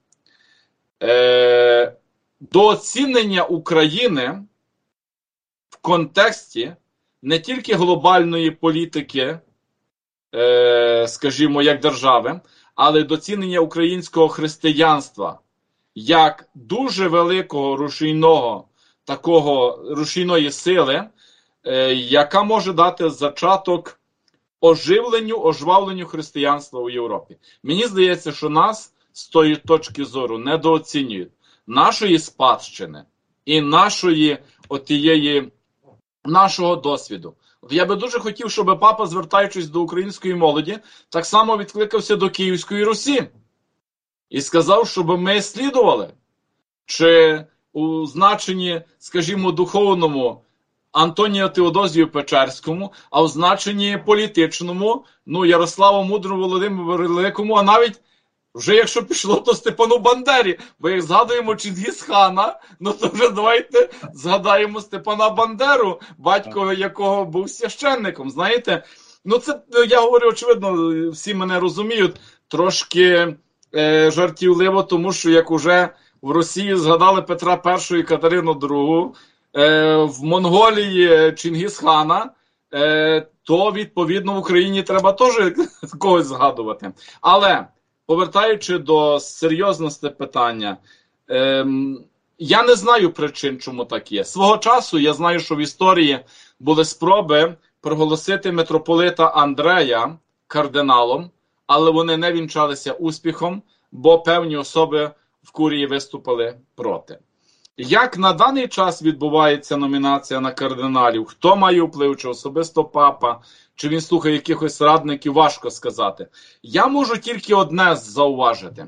е, до оцінення України в контексті не тільки глобальної політики, е, скажімо, як держави, але й до оцінення українського християнства як дуже великого рушійного, такого рушійної сили, е, яка може дати зачаток оживленню, ожвавленню християнства у Європі. Мені здається, що нас з тої точки зору недооцінюють нашої спадщини і нашої отієї, нашого досвіду. От я би дуже хотів, щоб папа, звертаючись до української молоді, так само відкликався до Київської Русі і сказав, щоб ми слідували, чи у значенні, скажімо, духовному Антонію Теодозію Печерському, а у значенні політичному, ну, Ярославу Мудрому, Володимиру Великому, а навіть вже якщо пішло, то Степану Бандері, бо як згадуємо Чингісхана, ну то вже давайте згадаємо Степана Бандеру, батько якого був священником, знаєте. Ну це, я говорю, очевидно, всі мене розуміють, трошки е, жартівливо, тому що як уже в Росії згадали Петра Першого і Катерину Другу, е, в Монголії Чингісхана, е, то відповідно в Україні треба теж когось згадувати. Але повертаючи до серйозності питання, ем, я не знаю причин, чому так є. Свого часу я знаю, що в історії були спроби проголосити митрополита Андрея кардиналом, але вони не вінчалися успіхом, бо певні особи в курії виступили проти. Як на даний час відбувається номінація на кардиналів? Хто має вплив, чи особисто папа, чи він слухає якихось радників, важко сказати. Я можу тільки одне зауважити,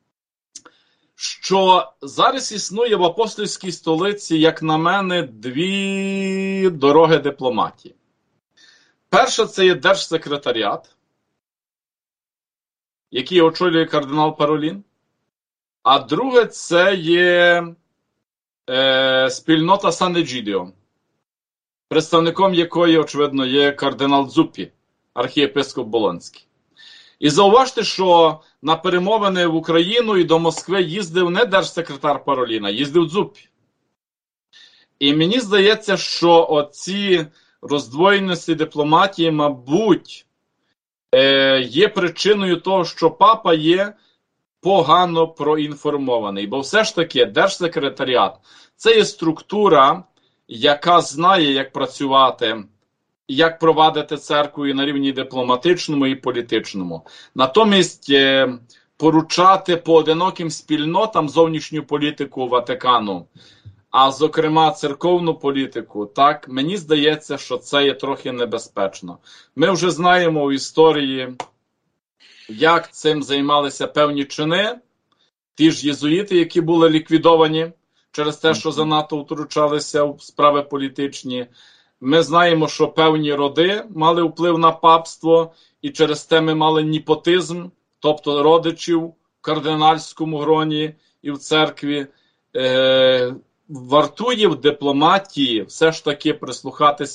що зараз існує в апостольській столиці, як на мене, дві дороги дипломатії. Перша – це є держсекретаріат, який очолює кардинал Паролін, а друге – це є е, спільнота Сан-Еджідіо, представником якої, очевидно, є кардинал Дзуппі, архієпископ Болонський. І зауважте, що на перемовини в Україну і до Москви їздив не держсекретар Пароліна, їздив Дзуппі. І мені здається, що оці роздвоєності дипломатії, мабуть, е, є причиною того, що папа є погано проінформований. Бо все ж таки держсекретаріат – це є структура, яка знає, як працювати, як провадити церкву і на рівні дипломатичному і політичному. Натомість е, поручати поодиноким спільнотам зовнішню політику Ватикану, а зокрема церковну політику, так, мені здається, що це є трохи небезпечно. Ми вже знаємо в історії, як цим займалися певні чини, ті ж єзуїти, які були ліквідовані через те, що занадто втручалися в справи політичні. Ми знаємо, що певні роди мали вплив на папство, і через те ми мали непотизм, тобто родичів в кардинальському гроні і в церкві. Е, вартує в дипломатії все ж таки прислухатися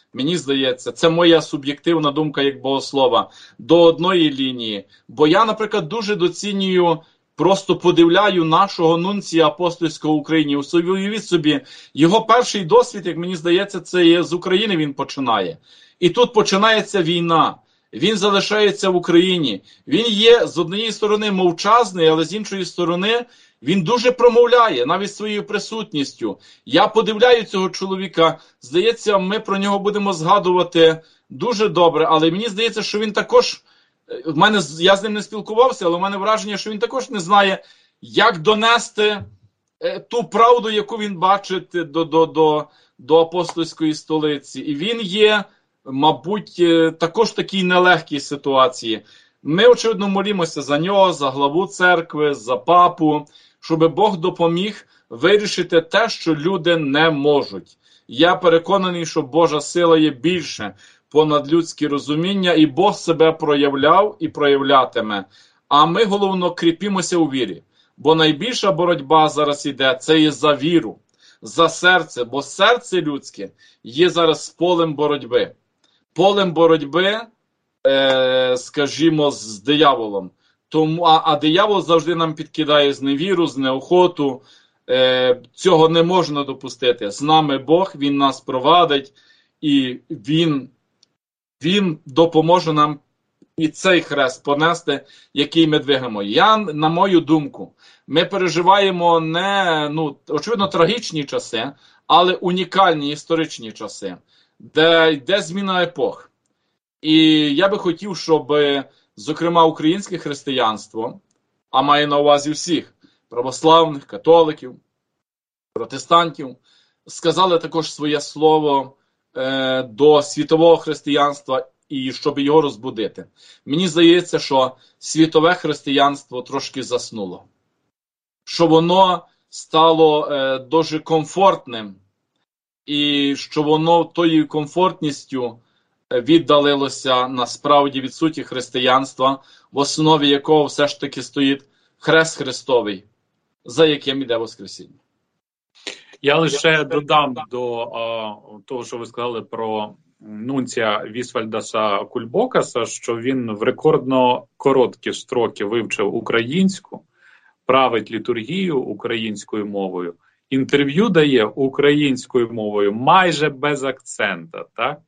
мені здається, це моя суб'єктивна думка як богослова, до одної лінії. Бо я, наприклад, дуже доцінюю, просто подивляю нашого нунція апостольського в Україні. Уявіть собі, його перший досвід, як мені здається, це є з України він починає. І тут починається війна. Він залишається в Україні. Він є, з однієї сторони, мовчазний, але з іншої сторони, він дуже промовляє, навіть своєю присутністю. Я подивляю цього чоловіка, здається, ми про нього будемо згадувати дуже добре, але мені здається, що він також, в мене, я з ним не спілкувався, але в мене враження, що він також не знає, як донести ту правду, яку він бачить до, до, до, до апостольської столиці. І він є, мабуть, також в такій нелегкій ситуації. Ми, очевидно, молімося за нього, за главу церкви, за папу, щоб Бог допоміг вирішити те, що люди не можуть. Я переконаний, що Божа сила є більше понад людське розуміння, і Бог себе проявляв і проявлятиме. А ми, головно, кріпімося у вірі. Бо найбільша боротьба зараз іде, це є за віру, за серце, бо серце людське є зараз полем боротьби. Полем боротьби, е, скажімо, з дияволом. Тому, а, а диявол завжди нам підкидає зневіру, знеохоту. Е, цього не можна допустити. З нами Бог, Він нас провадить, і Він, Він допоможе нам і цей хрест понести, який ми двигаємо. Я, на мою думку, ми переживаємо не, ну, очевидно, трагічні часи, але унікальні історичні часи, де йде зміна епох. І я би хотів, щоб, зокрема, українське християнство, а маю на увазі всіх православних, католиків, протестантів, сказали також своє слово е, до світового християнства і щоб його розбудити. Мені здається, що світове християнство трошки заснуло. Що воно стало е, дуже комфортним і що воно тою комфортністю віддалилося насправді від суті християнства, в основі якого все ж таки стоїть хрест Христовий, за яким іде Воскресіння. Я лише додам до а, того, що ви сказали про нунція Вісвальдаса Кульбокаса, що він в рекордно короткі строки вивчив українську, править літургію українською мовою, інтерв'ю дає українською мовою майже без акцента, так?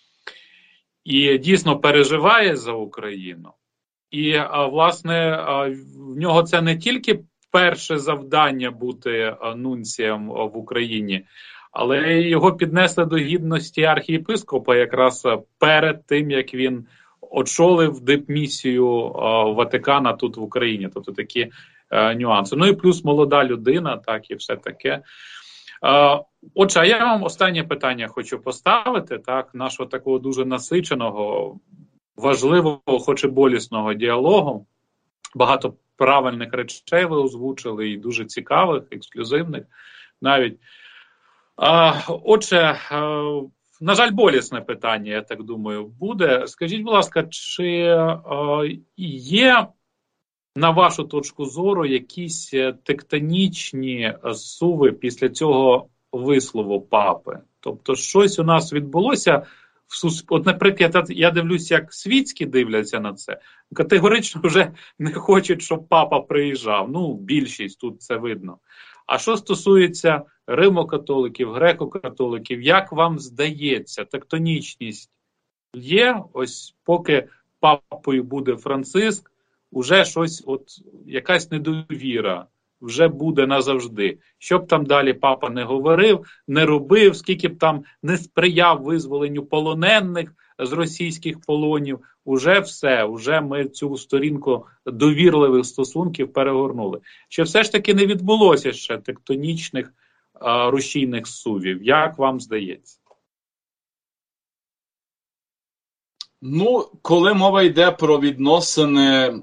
І дійсно переживає за Україну. І, а, власне, а, в нього це не тільки перше завдання бути нунцієм в Україні, але його піднесли до гідності архієпископа якраз перед тим, як він очолив дипмісію Ватикана тут в Україні. Тобто такі е, нюанси. Ну і плюс молода людина, так і все таке. Е, отже, а я вам останнє питання хочу поставити, так, нашого такого дуже насиченого, важливого, хоч і болісного діалогу. Багато правильних речей ви озвучили, і дуже цікавих, ексклюзивних навіть. А, отже, а, на жаль, болісне питання, я так думаю, буде. Скажіть, будь ласка, чи а, є, на вашу точку зору, якісь тектонічні зсуви після цього вислову папи? Тобто, щось у нас відбулося в суспільстві. От, наприклад, я дивлюся, як світські дивляться на це. Категорично вже не хочуть, щоб папа приїжджав. Ну, більшість тут це видно. А що стосується римокатоликів, греко-католиків, як вам здається, тектонічність є? Ось поки папою буде Франциск, уже щось, от якась недовіра вже буде назавжди. Що б там далі папа не говорив, не робив, скільки б там не сприяв визволенню полонених з російських полонів, уже все, уже ми цю сторінку довірливих стосунків перегорнули. Чи все ж таки не відбулося ще тектонічних а, рушійних зсувів? Як вам здається? Ну, коли мова йде про відносини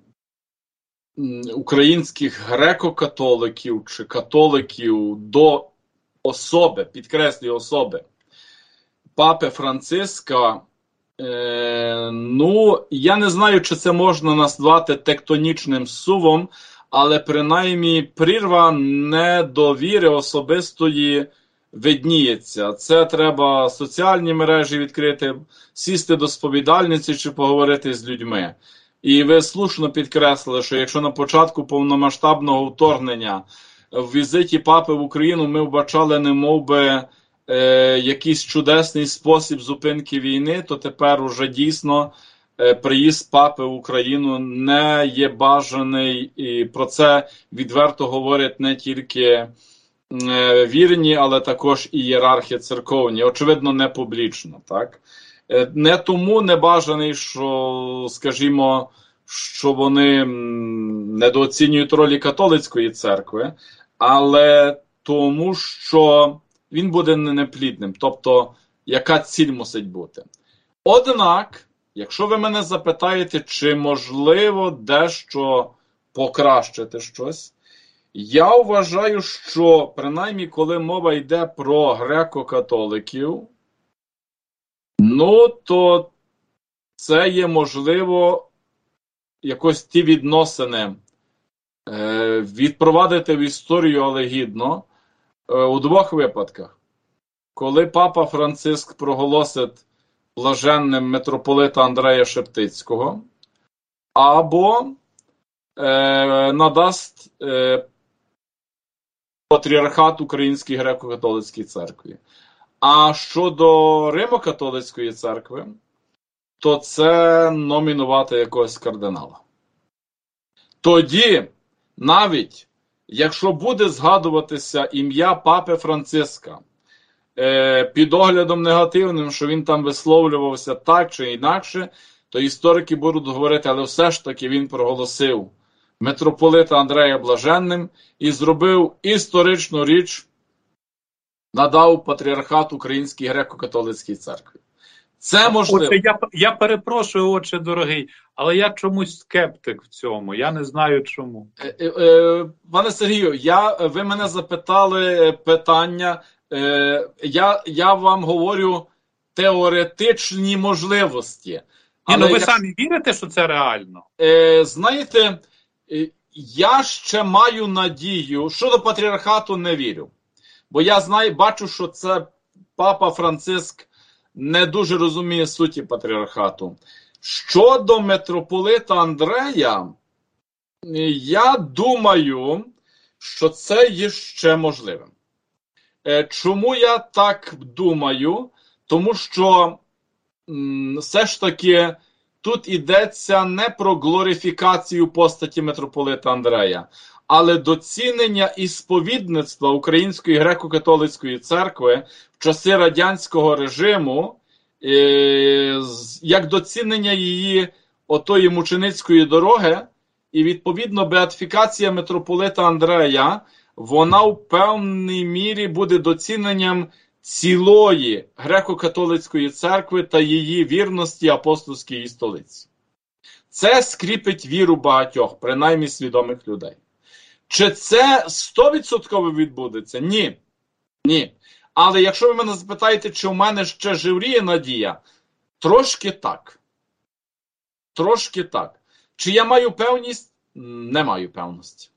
українських греко-католиків чи католиків до особи, підкреслюю особи, папи Франциска, е, ну, я не знаю, чи це можна назвати тектонічним зсувом, але принаймні прірва недовіри особистої видніється. Це треба соціальні мережі відкрити, сісти до сповідальниці чи поговорити з людьми. І ви слушно підкреслили, що якщо на початку повномасштабного вторгнення в візиті папи в Україну ми вбачали немовби е, якийсь чудесний спосіб зупинки війни, то тепер уже дійсно е, приїзд папи в Україну не є бажаний, і про це відверто говорять не тільки е, вірні, але також і ієрархи церковні, очевидно, не публічно. Так? Е, не тому не бажаний, що, скажімо, що вони недооцінюють ролі католицької церкви, але тому, що він буде неплідним. Тобто, яка ціль мусить бути. Однак, якщо ви мене запитаєте, чи можливо дещо покращити щось, я вважаю, що принаймні, коли мова йде про греко-католиків, ну, то це є можливо якось ті відносини е, відпровадити в історію, але гідно, е, у двох випадках. Коли папа Франциск проголосить блаженним митрополита Андрея Шептицького, або е, надасть е, патріархат Українській греко-католицькій церкві. А щодо Римо-католицької церкви, то це номінувати якогось кардинала. Тоді, навіть, якщо буде згадуватися ім'я папи Франциска е, під оглядом негативним, що він там висловлювався так чи інакше, то історики будуть говорити, але все ж таки він проголосив митрополита Андрея блаженним і зробив історичну річ, надав патріархат Українській греко-католицькій церкві. Це можливо. Отже, я, я перепрошую, отче дорогий, але я чомусь скептик в цьому. Я не знаю чому. Е, е, пане Сергію, я, ви мене запитали питання. Е, я, я вам говорю теоретичні можливості. Ні, але ну ви я, самі вірите, що це реально? Е, знаєте, я ще маю надію, щодо патріархату не вірю. Бо я знаю, бачу, що це папа Франциск не дуже розуміє суті патріархату. Щодо митрополита Андрея, я думаю, що це є ще можливим. Чому я так думаю? Тому що м, все ж таки тут йдеться не про глорифікацію постаті митрополита Андрея, але доцінення і сповідництва Української греко-католицької церкви в часи радянського режиму, е, як доцінення її отої мученицької дороги, і відповідно беатифікація митрополита Андрея, вона в певній мірі буде доціненням цілої греко-католицької церкви та її вірності апостольській столиці. Це скріпить віру багатьох, принаймні свідомих людей. Чи це сто відсотків відбудеться? Ні. Ні. Але якщо ви мене запитаєте, чи в мене ще живріє надія, трошки так. Трошки так. Чи я маю певність? Не маю певності.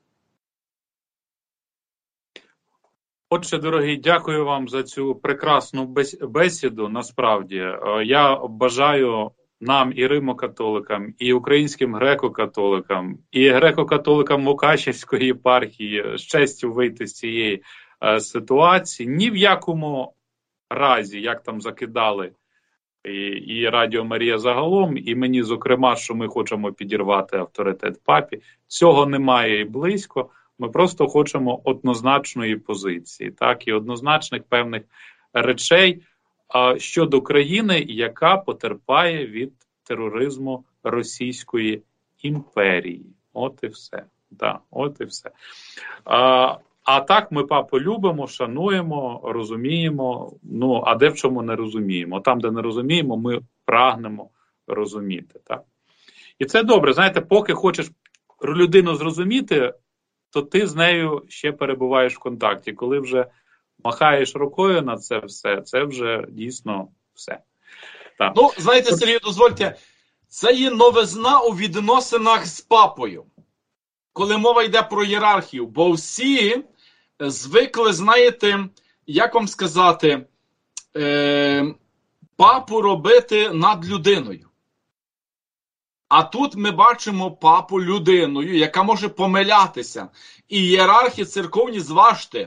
Отже, дорогий, дякую вам за цю прекрасну бесіду. Насправді, я бажаю нам, і римо-католикам, і українським греко-католикам, і греко-католикам Мукачівської єпархії з честю вийти з цієї е, ситуації. Ні в якому разі, як там закидали і, і Радіо Марія загалом, і мені зокрема, що ми хочемо підірвати авторитет папі, цього немає і близько. Ми просто хочемо однозначної позиції, так, і однозначних певних речей а, щодо країни, яка потерпає від тероризму Російської імперії. От і все. Да, от і все. А, а так ми папу любимо, шануємо, розуміємо. Ну, а де в чому не розуміємо? Там, де не розуміємо, ми прагнемо розуміти. Так? І це добре. Знаєте, поки хочеш людину зрозуміти, то ти з нею ще перебуваєш в контакті. Коли вже махаєш рукою на це все, це вже дійсно все. Так. Ну, знаєте, Сергій, дозвольте, це є новизна у відносинах з папою, коли мова йде про ієрархію. Бо всі звикли, знаєте, як вам сказати, е, папу робити над людиною. А тут ми бачимо папу людиною, яка може помилятися. І ієрархи церковні, зважте,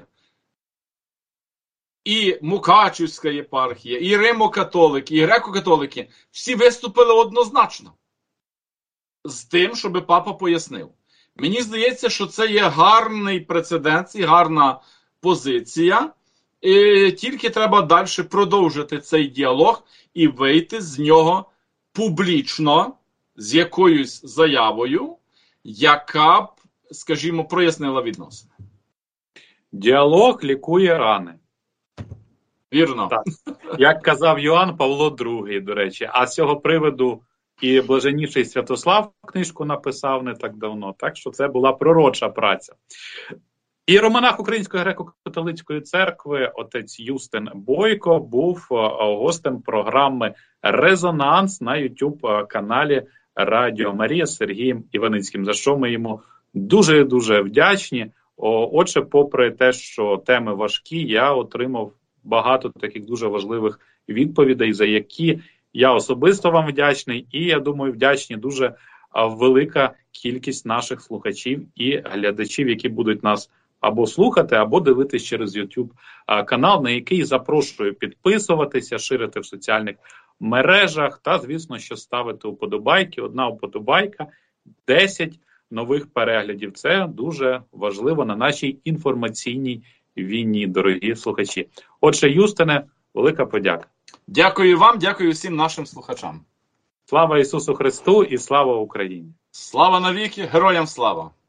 і Мукачівська єпархія, і Римо-католики, і греко-католики, всі виступили однозначно з тим, щоб папа пояснив. Мені здається, що це є гарний прецедент і гарна позиція. І тільки треба далі продовжити цей діалог і вийти з нього публічно, з якоюсь заявою, яка б, скажімо, прояснила відносини. Діалог лікує рани. Вірно. Так. Як казав Йоанн Павло другий, до речі. А з цього приводу і блаженніший Святослав книжку написав не так давно. Так що це була пророча праця. Іеромонах Української греко-католицької церкви, отець Юстин Бойко, був гостем програми «Резонанс» на ютуб-каналі Радіо Марія з Сергієм Іваницьким, за що ми йому дуже-дуже вдячні. Отже, попри те, що теми важкі, я отримав багато таких дуже важливих відповідей, за які я особисто вам вдячний, і, я думаю, вдячні дуже велика кількість наших слухачів і глядачів, які будуть нас або слухати, або дивитись через YouTube канал, на який запрошую підписуватися, ширити в соціальних мережах та, звісно, що ставити уподобайки. Одна уподобайка, десять нових переглядів. Це дуже важливо на нашій інформаційній війні, дорогі слухачі. Отже, Юстине, велика подяка. Дякую вам, дякую всім нашим слухачам. Слава Ісусу Христу і слава Україні! Слава навіки, героям слава!